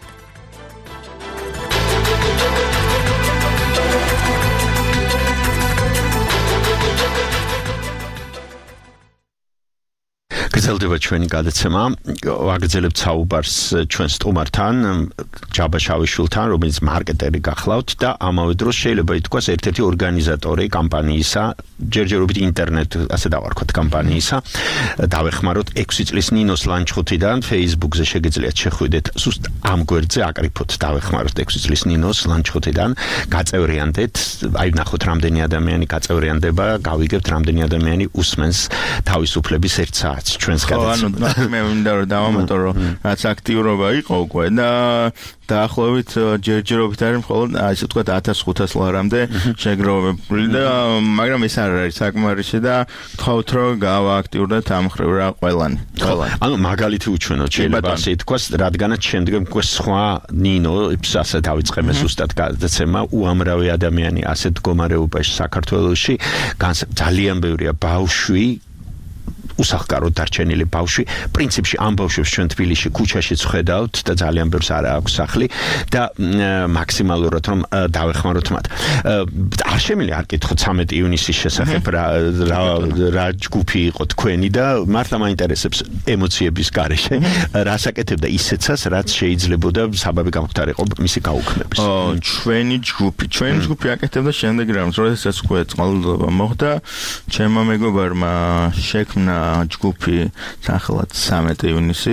გრძელდება ჩვენი გადაცემა. ვაგრძელებთ საუბარს ჩვენ სტუმართან, ჯაბა შავიშვილთან, რომელიც მარკეტერი გახლავთ და ამავე დროს შეიძლება ითქვას ერთ-ერთი ორგანიზატორი კამპანიისა, ჯერჯერობით ინტერნეტ, ასე დავარქვათ, კამპანიისა. დავეხმაროთ ექვსი წლის ნინოს ლანჩხუთიდან Facebook-ზე შეგიძლიათ შეხვიდეთ. ზუსტ ამ გვერდზე აკრიფოთ დავეხმაროთ ექვსი წლის ნინოს ლანჩხუთიდან. გაწევრიანდეთ, აი ნახოთ რამდენი ადამიანი გაწევრიანდება, გავიგებთ რამდენი ადამიანი უსმენს თავისუფლების ერთ საათს. ჩვენს გადაცემას. ანუ მე მინდა რომ დავამატო რომ რაც აქტიურობა იყო უკვე და დაახლოებით ჯერჯერობით არის მხოლოდ ასე ვთქვათ ათას ხუთას ლარამდე შეგროვებული და მაგრამ ეს არ არის საკმარისი და გთხოვთ რომ გავააქტიურდეთ ამ ხრივ რა ყველანი. ანუ მაგალითი უჩვენოთ შეიძლება ასე ითქვას, რადგანაც შემდეგ მგონი სხვა ნინოებს ასე დავიწყებენ ზუსტად გადაცემა უამრავი ადამიანი ასეთ მდგომარეობაში საქართველოში ძალიან ბევრია ბავშვი უსახკაროდ დარჩენილი ბავშვი. პრინციპში ამ ბავშვებს ჩვენ თბილისში ქუჩაში ვხედავთ და ძალიან ბევრს არ აქვს სახლი და მაქსიმალურად რომ დავეხმაროთ მათ. არ შემიძლია არ კითხოთ ცამეტი ივნისის შესახებ რა რა ჯგუფი იყო თქვენი და მართლა მაინტერესებს ემოციების გარეშე რას აკეთებდა ისეცას, რაც შეიძლებოდა საბაბი გამختارიყო მისი გაუქმების. ჩვენი ჯგუფი, ჩვენი ჯგუფი აკეთებდა შემდეგ რამს, როდესაც უკვე წყალდობა მოხდა, ჩემმა მეგობარმა შექმნა ჯგუფი სახელად ცამეტი ივნისი.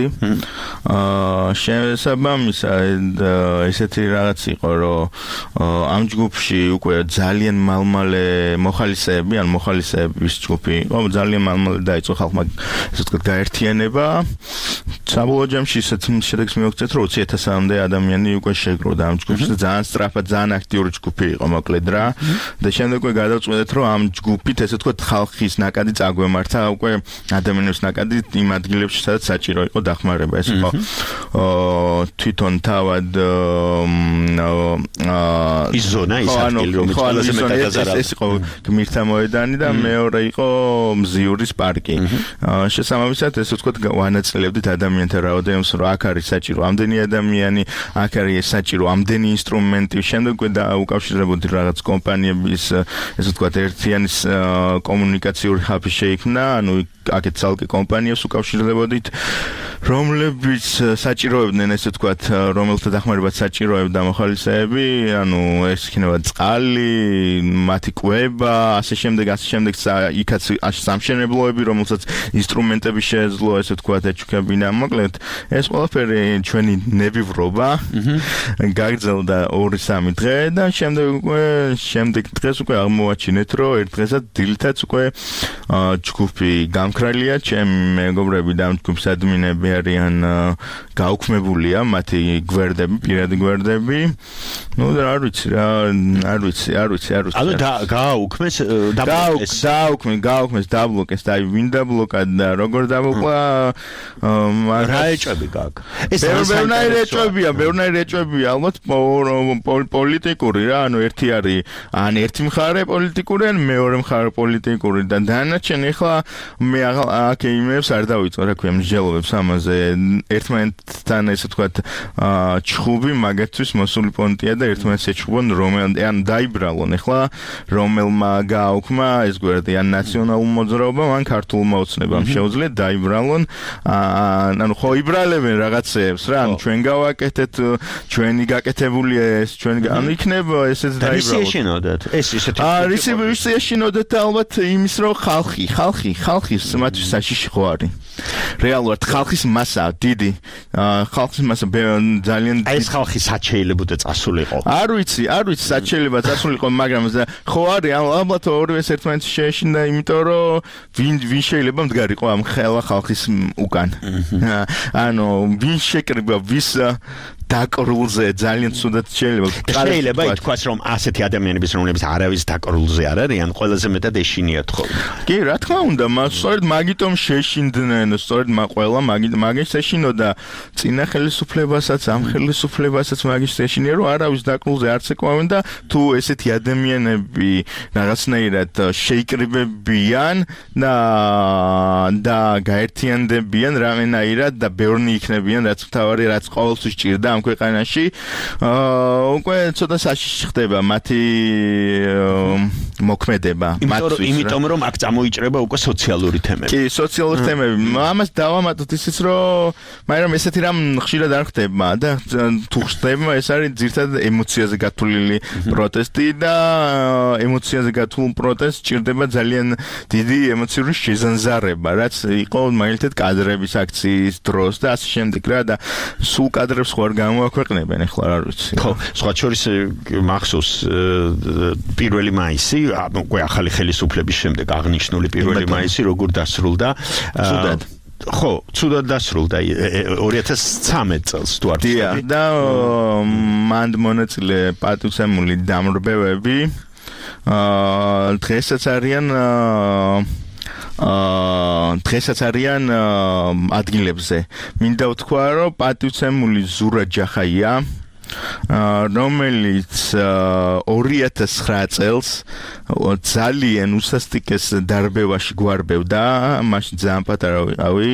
აა შესაბამისად ესეთი რაღაც იყო, რომ ამ ჯგუფში უკვე ძალიან მალმალე მოხალისეები, ან მოხალისეების ჯგუფი იყო, ძალიან მალმალე დაიწყო ხალხმა ესე ვთქვათ გაერთიანება. საბოლოო ჯამში ისეთ შედეგს მივაღწევთ, რომ ოცი ათასამდე ადამიანი უკვე შეგროვდა ამ ჯგუფში და ძალიან სწრაფად, ძალიან აქტიური ჯგუფი იყო, მოკლედ რა. და შემდეგ უკვე გადავწყვეტეთ, რომ ამ ჯგუფით ესე ვთქვათ ხალხის ნაკადი წაგვემართა უკვე ადამიანებს ნაკადი იმ ადგილებში, სადაც საჭირო იყო დახმარება. ეს იყო თვითონ თავად ის ზონა ის ადგილი, რომელიც ყველაზე მეტად აზარალდა. ეს იყო გმირთა მოედანი და მეორე იყო მზიურის პარკი. შესაბამისად, ესე ვთქვათ, ვანაწილებდით ადამიანთა რაოდენობას, რომ აქ არის საჭირო ამდენი ადამიანი, აქ არის საჭირო ამდენი ინსტრუმენტი. შემდეგ უკავშირდებოდი რაღაც კომპანიების, ესე ვთქვათ, ერთიანი კომუნიკაციური ჰაბი შეიქმნა, ანუ აქეთ ცალკე კომპანიებს უკავშირდებოდით, რომლებიც საჭიროებდნენ, ესე ვთქვათ, რომელთა დახმარებაც საჭიროებდა მოხალისეები, ანუ ეს იქნება წყალი, მათი კვება, ასე შემდეგ, ასე შემდეგ, იქაც სამშენებლოები, რომელსაც ინსტრუმენტები შეეძლო, ესე ვთქვათ, ეჩუქებინა. მოკლედ, ეს ყველაფერი ჩვენი ნებივრობა გაგრძელდა ორი სამი დღე და შემდეგ უკვე შემდეგ დღეს უკვე აღმოვაჩინეთ, რომ ერთ დღესაც დილითაც უკვე ჯგუფი გამქრალია, ჩემი მეგობრები და ჯგუფის ადმინები არიან გაუქმებულია, მათი გვერდები, პირადი გვერდები. ნუ არ ვიცი რა, არ ვიცი, არ ვიცი, არ ვიცი. ანუ გააუქმეს, დაბლოკეს, გააუქმეს, გააუქმეს, დაბლოკეს და ვინ დაბლოკა და როგორ დაბლოკა, რა ეჭვები გაქვს? ეს ბევრნაირი ეჭვებია, ბევრნაირი ეჭვებია, ალბათ პოლიტიკური რა, ანუ ერთი არის, ან ერთი მხარე პოლიტიკური, ან მეორე მხარე პოლიტიკური და დანარჩენი ახლა მე აქ იმებს არ დავიწყო, რა ქვია, მსჯელობებს ამაზე. ერთმანეთთან ესე ვთქვათ, ჩხუბი მაგათთვის მოსული პონტია და ერთმანეთს ეჩხუბონ რომელ ან დაიბრალონ ეხლა რომელმა გააუქმა ეს გვერდი ან ნაციონალურ მოძრაობამ ან ქართულმა ოცნებამ შეუძლია დაიბრალონ ანუ ხო იბრალებენ რაღაცებს რა ანუ ჩვენ გავაკეთეთ ჩვენი გაკეთებულია ეს ჩვენ ანუ იქნება ესეც დაიბრალოთ რისი ეშინოდათ ეს ისეთი აა რისი რისი ეშინოდათ ალბათ იმის რომ ხალხი ხალხი ხალხის მათთვის საშიში ხო არის რეალურად ხალხის მასა დიდი ხალხის მასა ძალიან აი ეს ხალხი სად შეიძლება წასულიყო არ ვიცი არ ვიცი სად შეიძლება წასულიყო მაგრამ ხო არის ალბათ ორივეს ერთმანეთს შეეშინდა იმიტომ რომ ვინ ვინ შეიძლება მდგარიყო ამ ხელა ხალხის უკან ანუ ვინ შეკრიბა ვის დაკრულზე ძალიან ცუდად შეიძლება შეიძლება ითქვას რომ ასეთი ადამიანების რომლებიც არავის დაკრულზე არ არიან ყველაზე მეტად ეშინიათ ხოლმე კი რა თქმა უნდა მას სწორედ მაგიტომ შეშინდნენ სწორედ ყველა მაგის ეშინოდა წინა ხელისუფლებასაც ამ ხელისუფლებასაც მაგის ეშინია რომ არავის დაკრულზე არც ეკავენ და თუ ესეთი ადამიანები რაღაცნაირად შეიკრიბებიან და და გაერთიანდებიან რამენაირად და ბევრნი იქნებიან რაც მთავარი რაც ყოველთვის ჭირდა ამ ქვეყანაში უკვე ცოტა საშიში ხდება მათი მოქმედება მათთვის იმიტომ რომ აქ წამოიჭრება უკვე სოციალური თემები კი სოციალური თემები ამას დავამატოთ ისიც რომ მაგრამ ესეთი რამ ხშირად არ ხდება და თუ ხდება ეს არის ძირითადად ემოციაზე გათვლილი პროტესტი და ემოციაზე გათვლილ პროტესტს ჭირდება ძალიან დიდი ემოციური შეზანზარება რაც იყო მაგალითად კადრების აქციის დროს და ასე შემდეგ რა და სულ კადრებს ხო არ გამოაქვეყნებენ ახლა არ ვიცი ხო სხვა შორის მახსოვს პირველი მაისი ანუ უკვე ახალი ხელისუფლების შემდეგ აღნიშნული პირველი მაისი როგორ დასრულდა ცუდად ხო ცუდად დასრულდა ორი ათას ცხრამეტ წელს თუ არ ვცდები და მანდ მონაწილე პატივცემული დამრბევები აა დღესაც არიან აა დღესაც არიან ადგილებზე მინდა ვთქვა რომ პატივცემული ზურა ჯახაია რომელიც ორი ათას ცხრა წელს ძალიან უსასტიკეს დარბევაში გვარბევდა მაშინ ძალიან პატარა ვიყავი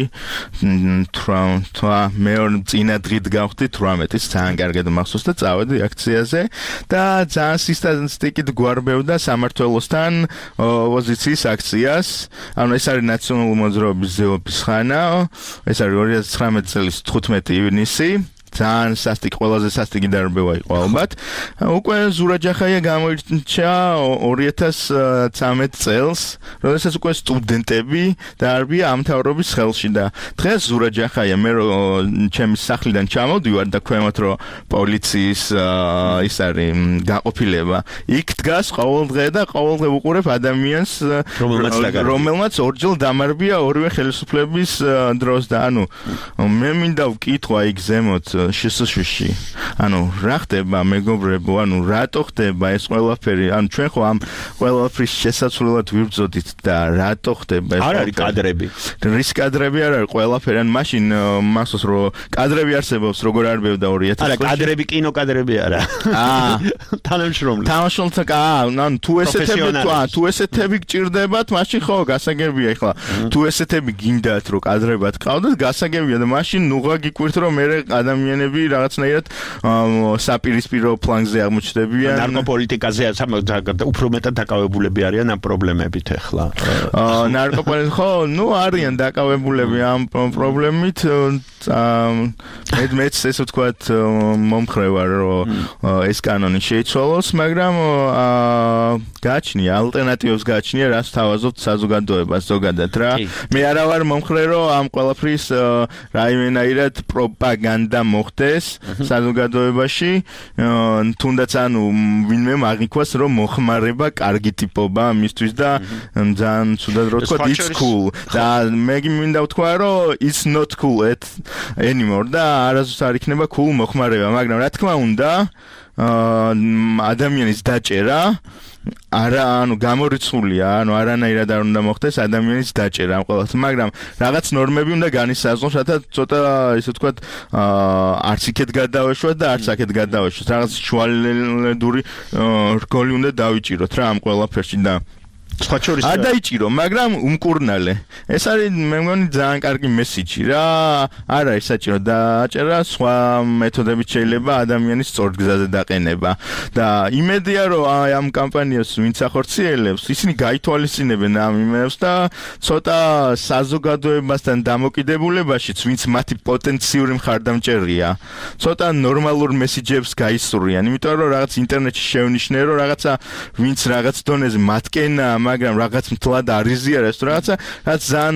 თვა მეორე წინა დღით გავხდი თვრამეტის ძალიან კარგად მახსოვს და წავედი აქციაზე და ძალიან სისტემატიკით გვარბევდა სამართველოსთან ოპოზიციის აქციას ანუ ეს არის ნაციონალური მოძრაობის ზეოფის ხანა ეს არის ორი ათას ცხრამეტ წლის თხუთმეტი ივნისი ძალიან სასტიკი ყველაზე სასტიკი დარბევა იყო ალბათ უკვე ზურა ჯახაია გამოირჩა ორი ათას ცხრამეტ წელს როდესაც უკვე სტუდენტები დაარბია ამ მთავრობის ხელში და დღეს ზურა ჯახაია მე რომ ჩემი სახლიდან ჩამოვდივარ და ქვემოთ რომ პოლიციის ის არის გაყოფილება იქ დგას ყოველდღე და ყოველდღე ვუყურებ ადამიანს რომელმაც ორჯერ დამარბია ორივე ხელისუფლების დროს და ანუ მე მინდა ვკითხვა იქ ზემოთ შესაშვში ანუ რა ხდება მეგობრებო ანუ რატო ხდება ეს ყველაფერი ანუ ჩვენ ხო ამ ყველაფრის შესაძლებლად ვიბრძოდით და რატო ხდება ეს არ არის კადრები რის კადრები არ არის ყველაფერი ან მაშინ მახსოვს რომ კადრები არსებობს როგორ არბევდა ორი ათას არა კადრები კინო კადრები არა აა თანამშრომლები თანამშრომლთა აა ანუ თუ ესეთები თუ ესეთები გჭირდებათ მაშინ ხო გასაგებია ეხლა თუ ესეთები გინდათ რომ კადრებად ყავდეთ გასაგებია და მაშინ ნუღა გიკვირთ რომ მე ადამიანი რაღაცნაირად საპირისპირო ფლანგზე აღმოჩნდებიან ნარკოპოლიტიკაზე უფრო მეტად დაკავებულები არიან ამ პრობლემებით ახლა ნარკოპოლიტიკა ხო ნუ არიან დაკავებულები ამ პრობლემით მე მეც ესე ვთქვათ მომხრევა რომ ეს კანონი შეიცვალოს მაგრამ გაჩნია ალტერნატივებს გაჩნია რაც თავაზობთ საზოგადოებას ზოგადად რა მე არა ვარ მომხრე რომ ამ ყველაფრის რაიმენაირად პროპაგანდა მოხდეს საზოგადოებაში თუნდაც ანუ ვინმე მაგიქვას რომ მოხმარება კარგი ტიპობა მისთვის და ძალიან ცუდად რო თქვა it's cool და მე მინდა ვთქვა რომ it's not cool anymore და არასდროს არ იქნება cool მოხმარება მაგრამ რა თქმა უნდა ადამიანის დაჭერა არა ანუ გამორიცხულია ანუ არანაირად არ უნდა მოხდეს ადამიანის დაჭერა ამ ყველას მაგრამ რაღაც ნორმები უნდა განისაზღვროს რათა ცოტა ისე ვთქვათ არც იქეთ გადავეშვათ და არც აქეთ გადავეშვათ რაღაც შუალედური რგოლი უნდა დავიჭიროთ რა ამ ყველაფერში და არ დაიჭირო, მაგრამ უმკურნალე. ეს არის მე მგონი ძალიან კარგი მესიჯი რა. არ არის საჭირო დააჭერა, სხვა მეთოდებით შეიძლება ადამიანის სწორ გზაზე დაყენება. და იმედია რომ აი ამ კამპანიას ვინც ახორციელებს, ისინი გაითვალისწინებენ ამ იმებს და ცოტა საზოგადოებასთან დამოკიდებულებაშიც, ვინც მათი პოტენციური მხარდამჭერია, ცოტა ნორმალურ მესიჯებს გაისურვიან, იმიტომ რომ რაღაც ინტერნეტში შევნიშნე რომ რაღაცა ვინც რაღაც დონეზე მათკენა, მაგრამ რაღაც მთლად არ იზიარებს თუ რაღაცა, რაც ძალიან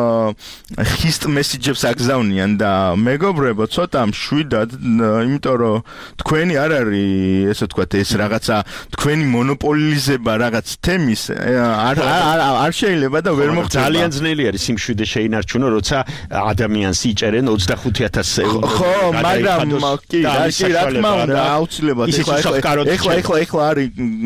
ხისტ მესიჯებს აგზავნიან და მეგობრებო, ცოტა მშვიდად, იმიტომ რომ თქვენი არ არის, ესე ვთქვათ, ეს რაღაცა თქვენი მონოპოლიზება რაღაც თემის არ არ შეიძლება და ვერ მოხდება. ძალიან ძნელი არის იმ მშვიდე შეინარჩუნო, როცა ადამიანს იჭერენ ოცდახუთი ათასი ევრო. ხო, მაგრამ კი, რა თქმა უნდა, აუცილებლად ეხლა ეხლა ეხლა არის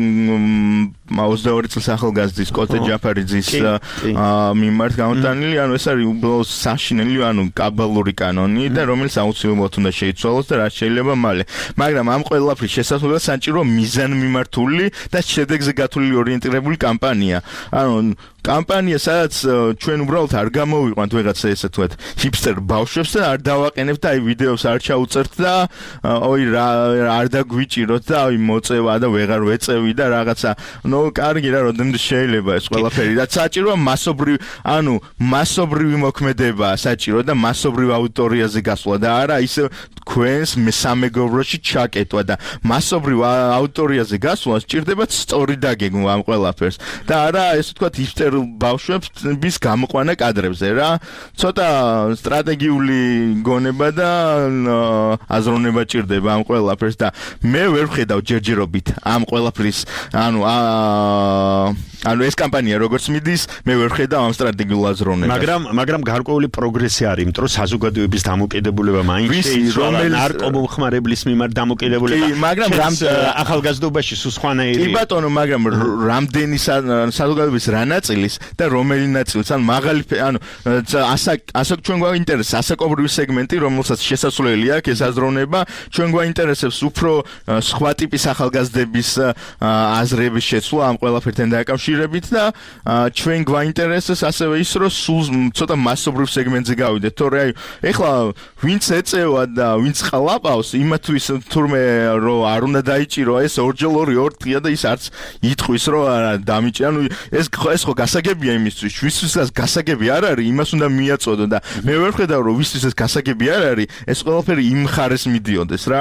ოცდაორი წლის ახალგაზრდის კოტე ჯაფარიძის მიმართ გამოტანილი, ანუ ეს არის უბრალოდ საშინელი, ანუ კაბალური კანონი და რომელიც აუცილებლად უნდა შეიცვალოს და რაც შეიძლება მალე. მაგრამ ამ ყველაფრის შესაძლებლად საჭირო მიზანმიმართული და შედეგზე გათვლილი ორიენტირებული კამპანია. ანუ კამპანია, სადაც ჩვენ უბრალოდ არ გამოვიყვანთ ვიღაცა ესე თქვათ ჰიპსტერ ბავშვებს და არ დავაყენებთ და აი ვიდეოს არ ჩაუწერთ და ой რა არ დაგვიჭიროთ და აი მოწევა და ვეღარ ვეწევი და რაღაცა ნუ კარგი რა როდემდე შეიძლება ეს ყველაფერი და საჭიროა მასობრივი ანუ მასობრივი მოქმედება საჭირო და მასობრივ აუდიტორიაზე გასვლა და არა ისე თქვენს სამეგობროში ჩაკეტვა და მასობრივ აუდიტორიაზე გასვლა სჭირდება სწორი დაგეგმვა ამ ყველაფერს და არა ესე თქვათ ჰიპსტერ ბავშვების გამოყვანა კადრებზე რა ცოტა სტრატეგიული გონება და აზროვნება ჭირდება ამ ყველაფერს და მე ვერ ვხედავ ჯერჯერობით ამ ყველაფრის ანუ ანუ ეს კამპანია როგორც მიდის მე ვერ ვხედავ ამ სტრატეგიულ აზროვნებას მაგრამ მაგრამ გარკვეული პროგრესი არის იმიტომ რომ საზოგადოების დამოკიდებულება მაინც შეიძლება ნარკომომხმარებლის მიმართ დამოკიდებულება მაგრამ რამ ახალგაზრდობაში სულ სხვანაირია კი ბატონო მაგრამ რამდენი საზოგადოების რა ნაწილის და რომელი ნაწილის ან მაღალი ანუ ასაკ ასაკ ჩვენ გვაინტერესებს ასაკობრივი სეგმენტი რომელსაც შესაძლებელი აქვს ეს აზროვნება ჩვენ გვაინტერესებს უფრო სხვა ტიპის ახალგაზრდების აზრების შეცვლა ამ ყველაფერთან დაკავშირებით და ჩვენ გვაინტერესებს ასევე ის რომ სულ ცოტა მასობრივ სეგმენტზე გავიდეთ თორე აი ეხლა ვინც ეწევა და ვინც ყლაპავს იმათვის თურმე რომ არ უნდა დაიჭირო ეს ორჯერ ორი ორთია და ის არც იტყვის რომ დამიჭი ანუ ეს ეს ხო გასაგებია იმისთვის ვისთვისაც გასაგები არ არის იმას უნდა მიაწოდო და მე ვერ ხედავ რომ ვისთვის ეს გასაგები არ არის ეს ყველაფერი იმ ხარეს მიდიოდეს რა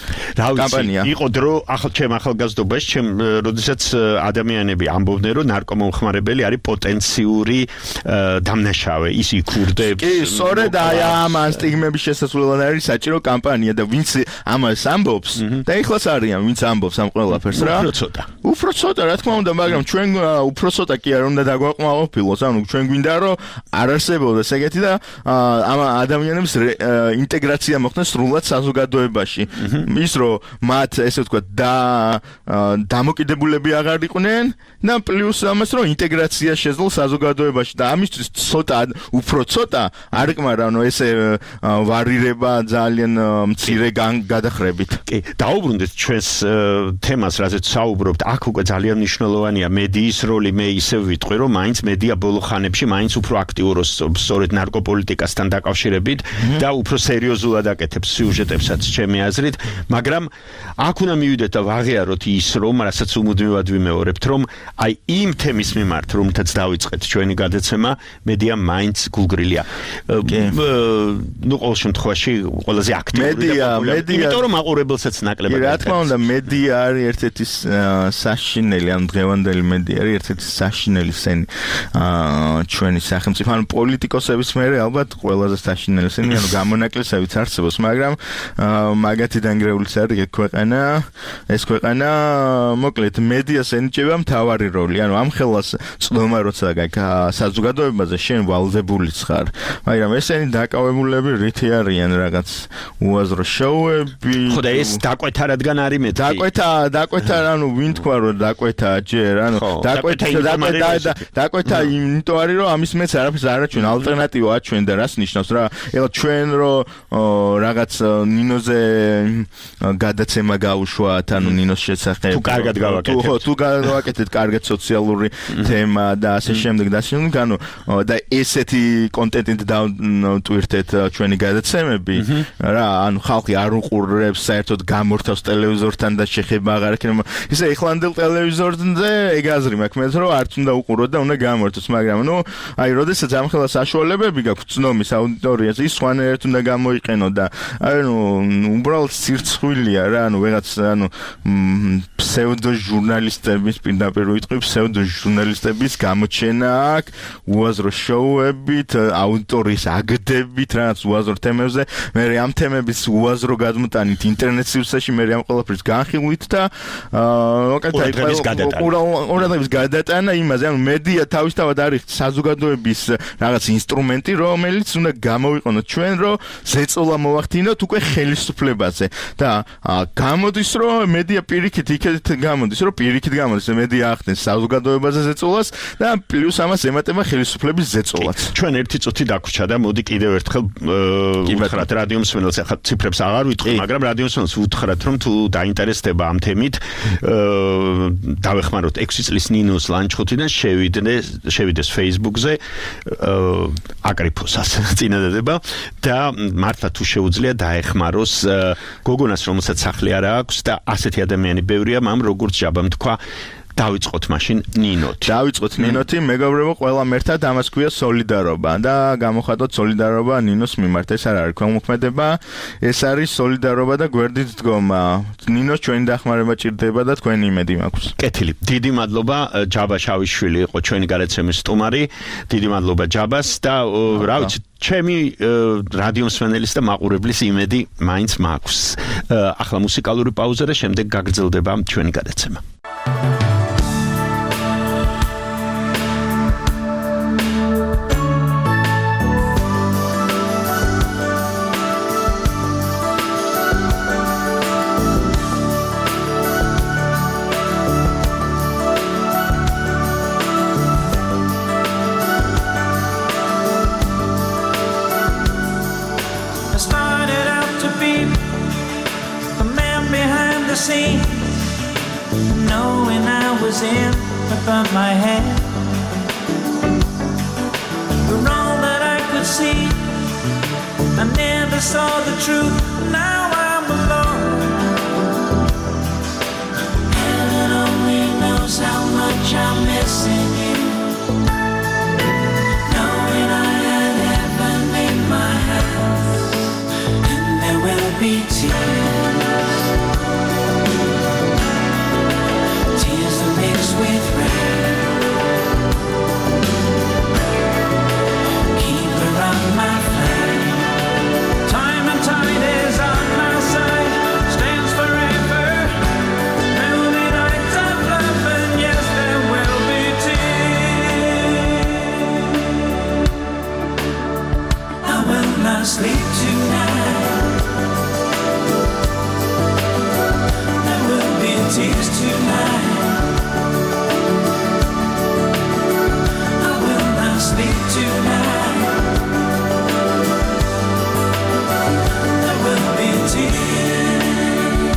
კამპანია იყო დრო ახალ ჩემ ახალგაზრდობაში ჩემ როდესაც ადამიანები ამბობდნენ რომ ნარკომომხმარებელი არის პოტენციური დამნაშავე ის იქურდებს კი სწორედ აი ამ სტიგმების შესაძლებლად არის საჭირო კამპანია და ვინც ამას ამბობს და ეხლაც არიან ვინც ამბობს ამ ყველაფერს რა უფრო ცოტა უფრო ცოტა რა თქმა უნდა მაგრამ ჩვენ უფრო ცოტა კი არ უნდა დაგვაკმაყოფილოს ანუ ჩვენ გვინდა რომ არ არსებობდეს ეგეთი და ამ ადამიანების ინტეგრაცია მოხდეს სრულად საზოგადოებაში ის რომ მათ ესე ვთქვათ და დამოკიდებულები აღარ იყვნენ და პლუს ამას რომ ინტეგრაცია შეძლო საზოგადოებაში და ამისთვის ცოტა უფრო ცოტა არ იკმარა ანუ ესე ვარირება ძალიან მცირე გადახრებით კი დაუბრუნდეთ ჩვენს თემას რაზეც საუბრობთ აქ უკვე ძალიან მნიშვნელოვანია მედიის როლი მე ისევ ვიტყვი რომ მაინც მედია ბოლო ხანებში მაინც უფრო აქტიურობს სწორედ ნარკოპოლიტიკასთან დაკავშირებით და უფრო სერიოზულად აკეთებს სიუჟეტებსაც ჩემი აზრით მაგრამ აქ უნდა მივიდეთ და ვაღიაროთ ის რომ რასაც უმუდმივად ვიმეორებთ რომ აი იმ თემის მიმართ რომთაც დავიწყეთ ჩვენი გადაცემა მედია მაინც გულგრილია ნუ ყოველ შემთხვევაში ყველაზე აქტიური და პოპულარული იმიტომ რომ მაყურებელსაც ნაკლებად რა თქმა უნდა მედია არის ერთ-ერთი საშინელი ამ დღევანდელი მედია არის ერთ-ერთი საშინელი სენი ჩვენი სახელმწიფო ანუ პოლიტიკოსების მერე ალბათ ყველაზე საშინელი სენი ანუ გამონაკლისებიც არსებობს მაგრამ მაგათი დანგრეულიც არის ეგ ქვეყანა ეს ქვეყანა მოკლედ მედიას ენიჭება მთავარი როლი ანუ ამ ხელას წვდომა როცა საზოგადოებაზე შენ ვალდებულიც ხარ მაგრამ ესენი დაკავებულები რითი არიან რაღაც უაზრო შოუები ხო და ეს დაკვეთა რადგან არის მეტი დაკვეთა დაკვეთა ანუ ვინ თქვა რომ დაკვეთა ჯერ ანუ დაკვეთა დაკვეთა დაკვეთა იმიტომ არის რომ ამის მეც არაფერს არ აჩვენ ალტერნატივა აჩვენ და რას ნიშნავს რა ეხლა ჩვენ რომ რაღაც ნინოზე გადაცემა გაუშვათ, ანუ ნინოს შესახებ. თუ კარგად გავაკეთებთ. თუ თუ გავაკეთეთ კარგად სოციალური თემა და ასე შემდეგ და ასე შემდეგ, ანუ და ესეთი კონტენტით დავტვირთეთ ჩვენი გადაცემები, რა, ანუ ხალხი არ უყურებს საერთოდ გამორთავს ტელევიზორთან და შეხება აღარ ექნება. ისე ეხლანდელ ტელევიზორზე ეგ აზრი მაქვს მეც რომ არც უნდა უყუროთ და უნდა გამორთოს, მაგრამ ნუ აი როდესაც ამხელა საშუალებები გაქვს ცნომის აუდიტორიას ის სხვანაირად უნდა გამოიყენო და აი ნუ უბრალოდ სირცხვილია რა, ანუ ვიღაც ანუ ფსევდო ჟურნალისტების პირდაპირ ვიტყვი ფსევდო ჟურნალისტების გამოჩენა აქვს უაზრო შოუებით, აუდიტორიის აგდებით, რაც უაზრო თემებზე, მე ამ თემების უაზრო გადმოტანით ინტერნეტ სივრცეში მე ამ ყველაფრის განხილვით და ყურადღების გადატანა. ყურადღების გადატანა იმაზე, ანუ მედია თავისთავად არის საზოგადოების რაღაც ინსტრუმენტი, რომელიც უნდა გამოვიყენოთ ჩვენ, რომ ზეწოლა მოვახდინოთ უკვე ხელისუფლებაზე და გამოდის, რომ მედია პირიქით იქეთ გამოდის, რომ პირიქით გამოდის, მედია ახდენს საზოგადოებაზე ზეწოლას და პლუს ამას ემატება ხელისუფლების ზეწოლაც. ჩვენ ერთი წუთი დაგვრჩა და მოდი კიდევ ერთხელ ვუთხრათ რადიო მსმენელს, ახლა ციფრებს აღარ ვიტყვი, მაგრამ რადიო მსმენელს ვუთხრათ, რომ თუ დაინტერესდება ამ თემით, დავეხმაროთ ექვსი წლის ნინოს ლანჩხუთიდან შევიდნენ, შევიდეს Facebook-ზე აკრიფოსას წინადადება და მართლა თუ შეუძლია დაეხმაროს გოგონას, რომელსაც სახლი არ აქვს და ასეთი ადამიანი ბევრია, მამ როგორც ჯაბამ თქვა დავიწყოთ მაშინ ნინოთი. დავიწყოთ ნინოთი, მეგობრებო, ყველამ ერთად ამას ქვია სოლიდარობა და გამოხატოთ სოლიდარობა ნინოს მიმართ. ეს არ არის ქველმოქმედება, ეს არის სოლიდარობა და გვერდით დგომა. ნინოს ჩვენი დახმარება ჭირდება და თქვენი იმედი მაქვს. კეთილი. დიდი მადლობა ჯაბა შავიშვილი იყო ჩვენი გადაცემის სტუმარი. დიდი მადლობა ჯაბას და რა ვიცი ჩემი რადიო მსმენელის და მაყურებლის იმედი მაინც მაქვს. ახლა მუსიკალური პაუზა და შემდეგ გაგრძელდება ჩვენი გადაცემა. Knowing I was in above my head, for all that I could see, I never saw the truth. Now I'm alone. Heaven only knows how much I'm missing you. Knowing I had heaven in my hands, and there will be tears. With rain, keep around my flame. Time and tide is on my side, stands forever. There'll be nights of love, and yes, there will be tears. I will not sleep tonight. There will be tears tonight. Sleep tonight. There will be tears.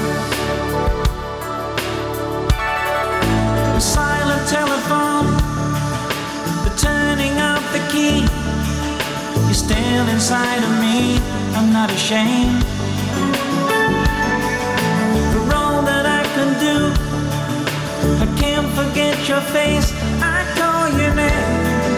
A silent telephone, the turning of the key. You're still inside of me. I'm not ashamed. For all that I can do, I can't forget your face. I call your name.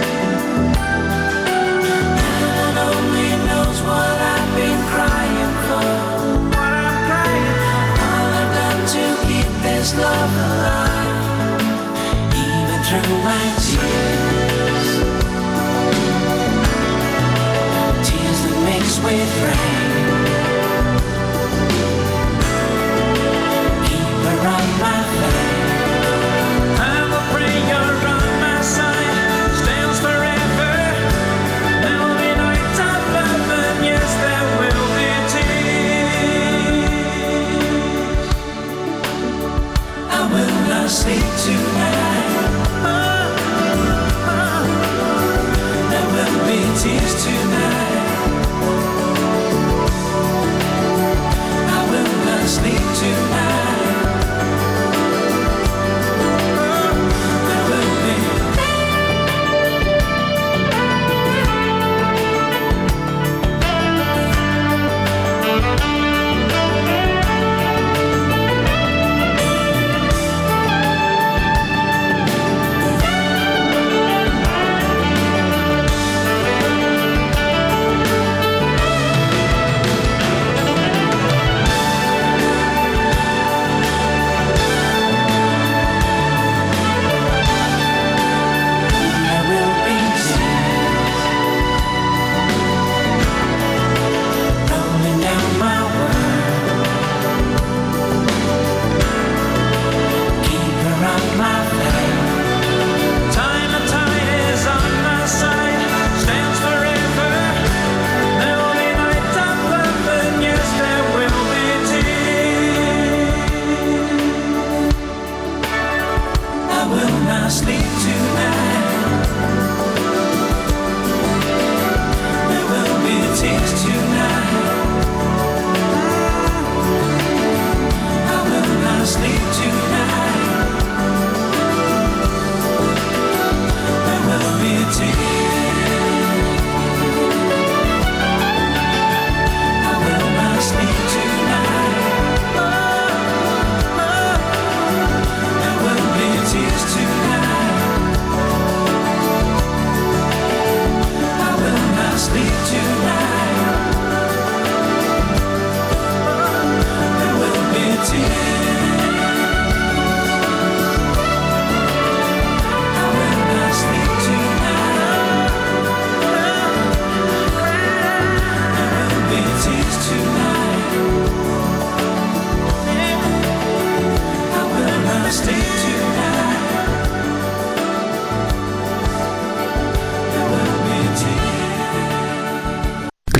Only knows what I've been crying for, what I'm crying for. All I've done to keep this love alive, even through my tears, tears that mix with rain. Keep around my flame. I will pray you're on my side, stands forever. Yes, there will be tears. I will not sleep tonight. Oh, oh. There will be tears tonight.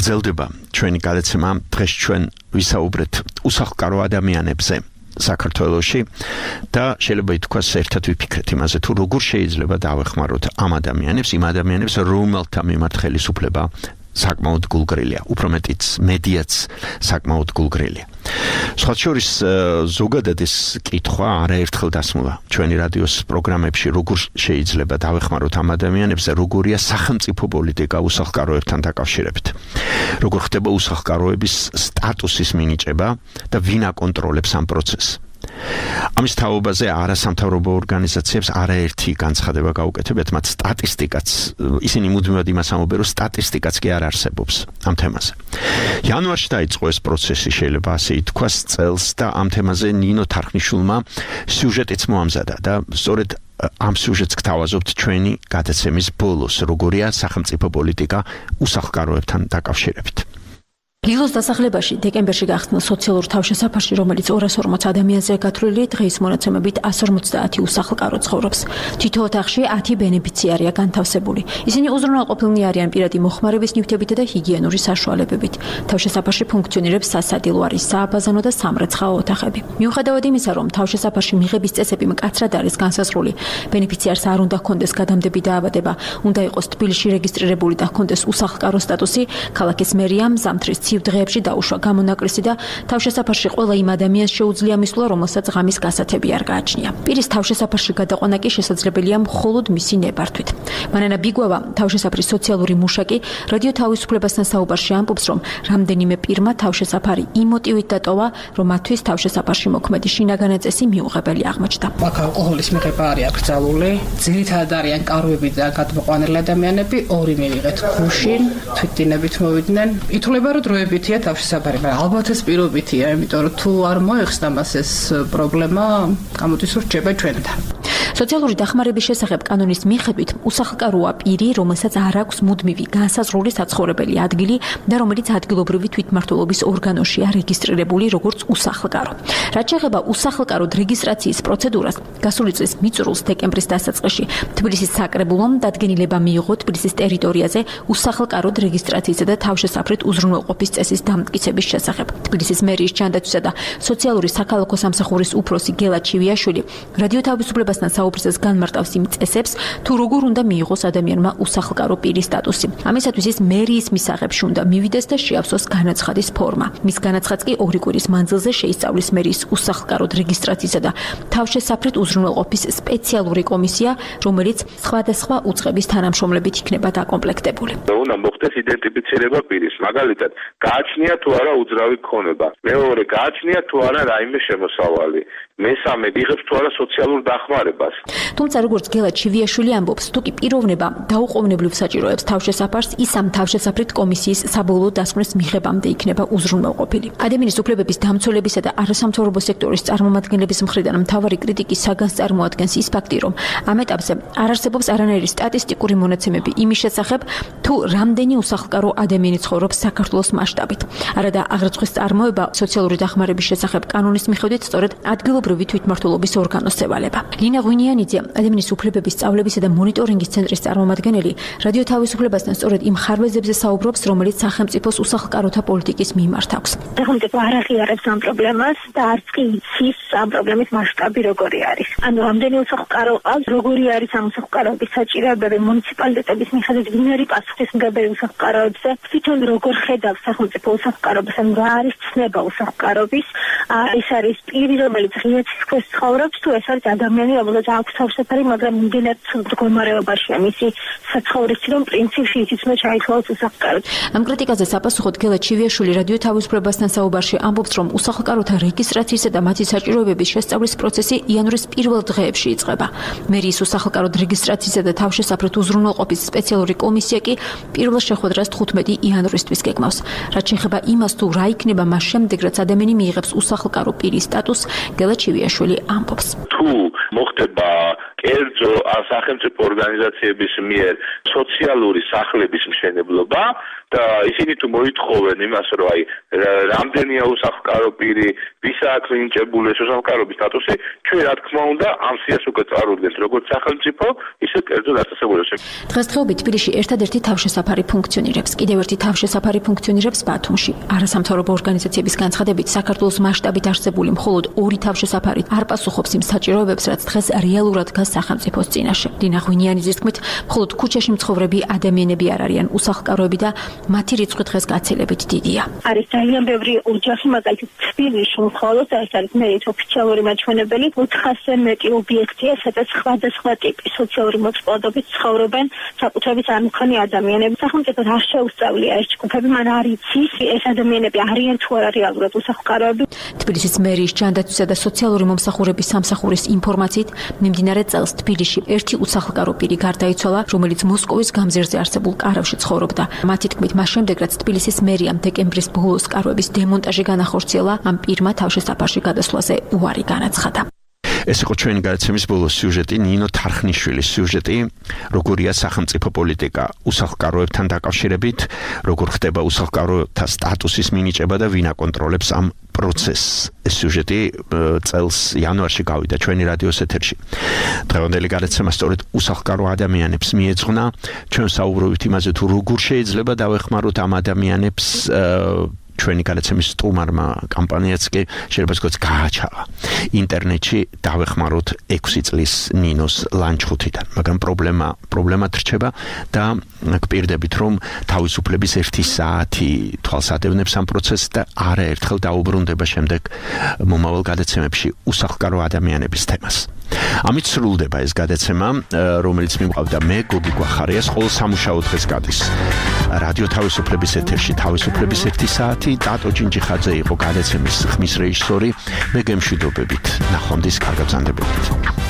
გრძელდება ჩვენი გადაცემა. დღეს ჩვენ ვისაუბრეთ უსახლკარო ადამიანებზე საქართველოში და შეიძლება ითქვას ერთად ვიფიქრეთ იმაზე თუ როგორ შეიძლება დავეხმაროთ ამ ადამიანებს, იმ ადამიანებს, რომელთა მიმართ ხელისუფლება საკმაოდ გულგრილია, უფრო მეტიც მედიაც საკმაოდ გულგრილია. სხვა შორის ზოგადად ეს კითხვა არაერთხელ დასმულა ჩვენი რადიოს პროგრამებში, როგორ შეიძლება დავეხმაროთ ამ ადამიანებს, როგორია სახელმწიფო პოლიტიკა უსახლკაროებთან დაკავშირებით. როგორ ხდება უსახლკაროების სტატუსის მინიჭება და ვინ აკონტროლებს ამ პროცესს. ამის თაობაზე არასამთავრობო ორგანიზაციებს არაერთი განცხადება გაუკეთებიათ, მათ სტატისტიკაც, ისინი მუდმივად იმას ამბობენ, რომ სტატისტიკაც კი არ არსებობს ამ თემაზე. იანვარში დაიწყო ეს პროცესი, შეიძლება ასე ითქვას, წელს და ამ თემაზე ნინო თარხნიშვილმა სიუჟეტიც მოამზადა და სწორედ ამ სიუჟეტს გთავაზობთ ჩვენი გადაცემის ბოლოს, როგორია სახელმწიფო პოლიტიკა უსახლკაროებთან დაკავშირებით. ლილოს დასახლებაში დეკემბერში გახსნილ სოციალურ თავშესაფარში, რომელიც ორას ორმოც ადამიანზეა გათვლილი, დღის მონაცემებით εκατს ორმოცდაათი უსახლკარო ცხოვრობს. თითო ოთახში ათი ბენეფიციარია განთავსებული. ისინი უზრუნველყოფილნი არიან პირადი მოხმარების ნივთებით და ჰიგიენური საშუალებებით. თავშესაფარში ფუნქციონირებს სასადილო, არის სააბაზანო და სამრეცხაო ოთახები. მიუხედავად იმისა, რომ თავშესაფარში მიღების წესები მკაცრად არის განსაზღვრული, ბენეფიციარს არ უნდა ჰქონდეს გადამდები დაავადება, უნდა იყოს თბილისში რეგისტრირებული და ჰქონდეს უსახლკარო სტატუსი, ქალაქის მერიამ ზამთრის დღეებში დაუშვა გამონაკლისი და თავშესაფარში ყველა იმ ადამიანს შეუძლია მისვლა, რომელსაც ღამის გასათები არ გააჩნია. პირის თავშესაფარში გადაყვანა კი შესაძლებელია მხოლოდ მისი ნებართვით. მანანა ბიგვავა, თავშესაფრის სოციალური მუშაკი, რადიო თავისუფლებასთან საუბარში ამბობს, რომ რამდენიმე პირმა თავშესაფარი იმ მოტივით დატოვა, რომ მათთვის თავშესაფარში მოქმედი შინაგანი წესი მიუღებელი აღმოჩნდა. აქ ალკოჰოლის მიღება არის აკრძალული, ძირითადად არიან კარვები და გადმოყვანილი ადამიანები, ორი მივიღეთ გუშინ, თვითდინებით მოვიდნენ. ითვლება, რომ დროებითია თავშესაფარი, მაგრამ ალბათ ეს პირობითია, იმიტომ რომ თუ არ მოეხსნა მას ეს პრობლემა, გამოდის რომ რჩება ჩვენთან. სოციალური დახმარების შესახებ კანონის მიხედვით უსახლკაროა პირი, რომელსაც არ აქვს მუდმივი განსაზღვრული საცხოვრებელი ადგილი და რომელიც ადგილობრივი თვითმმართველობის ორგანოშია რეგისტრირებული როგორც უსახლკარო. რაც შეეხება უსახლკაროდ რეგისტრაციის პროცედურას, გასული წლის მიწურულს დეკემბრის დასაწყისში თბილისის საკრებულომ დადგენილება მიიღო თბილისის ტერიტორიაზე უსახლკაროდ რეგისტრაციისა და თავშესაფრით უზრუნველყოფის წესის დამტკიცების შესახებ. თბილისის მერიის ჯანდაცვისა და სოციალური საქალაქო სამსახურის უფროსი გელა ჩივიაშვილი რადიო თავისუფლებასთან საუბრისას განმარტავს იმ წესებს, თუ როგორ უნდა მიიღოს ადამიანმა უსახლკარო პირის სტატუსი. ამისათვის ის მერიის მისაღებში უნდა მივიდეს და შეავსოს განაცხადის ფორმა. მის განაცხადს კი ორი კვირის მანძილზე შეისწავლის მერიის უსახლკაროდ რეგისტრაციისა და თავშესაფრით უზრუნველყოფის სპეციალური კომისია, რომელიც სხვადასხვა უწყების თანამშრომლებით იქნება დაკომპლექტებული. უნდა მოხდეს იდენტიფიცირება პირის, მაგალითად, გააჩნია თუ არა უძრავი ქონება. მეორე, გააჩნია თუ არა რაიმე შემოსავალი. მესამე, იღებს თუ არა სოციალურ დახმარებას. თუმცა როგორც გელა ჩივიაშვილი ამბობს, თუ კი პიროვნება დაუყოვნებლივ საჭიროებს თავშესაფარს, ის ამ თავშესაფრით კომისიის საბოლოო დასკვნის მიღებამდე იქნება უზრუნველყოფილი. ადამიანის უფლებების დამცველებისა და არასამთავრობო სექტორის წარმომადგენლების მხრიდან მთავარი კრიტიკის საგანს წარმოადგენს ის ფაქტი, რომ ამ ეტაპზე არ არსებობს არანაირი სტატისტიკური მონაცემები იმის შესახებ, თუ რამდენი უსახლკარო ადამიანი ცხოვრობს საქართველოს მასშტაბით. არადა აღრიცხვის წარმოება სოციალური დახმარების შესახებ კანონის მიხედვით სწორედ ადგილობრივი თვითმმართველობის ორგანოს ევალება. ლინა ღვინიანიძე, ადამიანის უფლებების სწავლებისა და მონიტორინგის ცენტრის წარმომადგენელი, რადიო თავისუფლებასთან სწორედ იმ ხარვეზებზე საუბრობს, რომელიც სახელმწიფოს უსახლკაროთა პოლიტიკის მიმართ აქვს. სახელმწიფო არ აღიარებს ამ პრობლემას და არც კი იცის ამ პრობლემის მასშტაბი როგორი არის. ანუ რამდენი უსახლკარო ყავს, როგორი არის ამ უსახლკაროების საჭიროებები, მუნიციპალიტეტების მიხედვით ვინ არის პასუხისმგებელი უსახლკაროებზე, თვითონ როგორ ხედავს სახელმწიფო უსახლკარობას, ანუ რა არის ცნება უსახლკარობის, ეს არის პირი, რომელიც ღიაცის ქვეშ ცხოვრობს, თუ ეს არის ადამიანი, რომელსაც აქვს თავშესაფარი, მაგრამ იმდენად მდგომარეობაშია მისი საცხოვრისი, რომ პრინციპში ისიც უნდა ჩაითვალოს უსახლკაროდ. ამ კრიტიკაზე საპასუხოდ გელა ჩივიაშვილი რადიო თავისუფლებასთან საუბარში ამბობს, რომ უსახლკაროთა რეგისტრაციისა და მათი საჭიროებების შესწავლის პროცესი იანვრის პირველ დღეებში იწყება. მერიის უსახლკაროდ რეგისტრაციისა და თავშესაფრით უზრუნველყოფის სპეციალური კომისია კი პირველ შეხვედრას თხუთმეტი იანვრისთვის გეგმავს. რაც შეეხება იმას, თუ რა იქნება მას შემდეგ, რაც ადამიანი მიიღებს უსახლკარო პირის სტატუსს, გელა ჩივიაშვილი ამბობს. თუ მოხდება კერძო სახელმწიფო ორგანიზაციების მიერ სოციალური სახლების მშენებლობა და და ისინი თუ მოითხოვენ იმას, რომ აი რამდენია უსახლკარო პირი, ვისა აქვს მინიჭებული ეს უსახლკარობის სტატუსი, ჩვენ რა თქმა უნდა ამ სიას უკვე წარუდგენთ როგორც სახელმწიფო, ისე კერძო დაწესებულებას. დღესდღეობით თბილისში ერთადერთი თავშესაფარი ფუნქციონირებს, კიდევ ერთი თავშესაფარი ფუნქციონირებს ბათუმში. არასამთავრობო ორგანიზაციების განცხადებით, საქართველოს მასშტაბით არსებული მხოლოდ ორი თავშესაფარი არ პასუხობს იმ საჭიროებებს, რაც დღეს რეალურად დგას სახელმწიფოს წინაშე. დინა ღვინიანიძის თქმით, მხოლოდ ქუჩაში მცხოვრები ადამიანები არ არიან უსახლკაროები და მათი რიცხვი დღეს გაცილებით დიდია. არის ძალიან ბევრი ოჯახი, მაგალითად თბილისში მხოლოდ ეს არის მერით ოფიციალური მაჩვენებელი ოთხასზე მეტი ობიექტია, სადაც სხვადასხვა ტიპის სოციალური მოწყობილობით ცხოვრობენ საკუთრების არ მქონე ადამიანები. სახელმწიფო არ შეუსწავლია ეს ჯგუფები, მან არ იცის ეს ადამიანები არიან თუ არა რეალურად უსახლკაროები. თბილისის მერიის ჯანდაცვისა და სოციალური მომსახურების სამსახურის ინფორმაციით, მიმდინარე წელს თბილისში ერთი უსახლკარო პირი გარდაიცვალა, რომელიც მოსკოვის გამზირზე არსებულ კარავში ცხოვრობდა. მათი თქმით, მას შემდეგ რაც თბილისის მერიამ დეკემბრის ბოლოს კარვების დემონტაჟი განახორციელა, ამ პირმა თავშესაფარში გადასვლაზე უარი განაცხადა. ეს იყო ჩვენი გადაცემის ბოლოს სიუჟეტი, ნინო თარხნიშვილის სიუჟეტი, როგორია სახელმწიფო პოლიტიკა უსახლკაროებთან დაკავშირებით, როგორ ხდება უსახლკაროთა სტატუსის მინიჭება და ვინ აკონტროლებს ამ პროცესს. ეს სიუჟეტი წელს იანვარში გავიდა ჩვენი რადიოს ეთერში. დღევანდელი გადაცემა სწორედ უსახლკარო ადამიანებს მიეძღვნა. ჩვენ საუბრობთ იმაზე, თუ როგორ შეიძლება დავეხმაროთ ამ ადამიანებს ჩვენი გადაცემის სტუმარმა კამპანიაც კი შეიძლება გქოს გააჩაღა ინტერნეტში დავეხმაროთ ექვსი წლის ნინოს ლანჩხუთიდან, მაგრამ პრობლემა პრობლემა რჩება და გპირდებით რომ თავისუფლების ერთი საათი თვალსადევნებს ამ პროცესს და არაერთხელ დაუბრუნდება შემდეგ მომავალ გადაცემებში უსახლკარო ადამიანების თემას. ამით სრულდება ეს გადაცემა, რომელიც მიმყავდა მე გოგი გვახარიას, ყოველ სამუშაო დღეს გადის რადიო თავისუფლების ეთერში თავისუფლების ერთი საათი. ტატო ჯინჯიხაძე იყო გადაცემის ხმის რეჟისორი. მე გემშვიდობებით, ნახვამდის კარგ ბრძანებებით.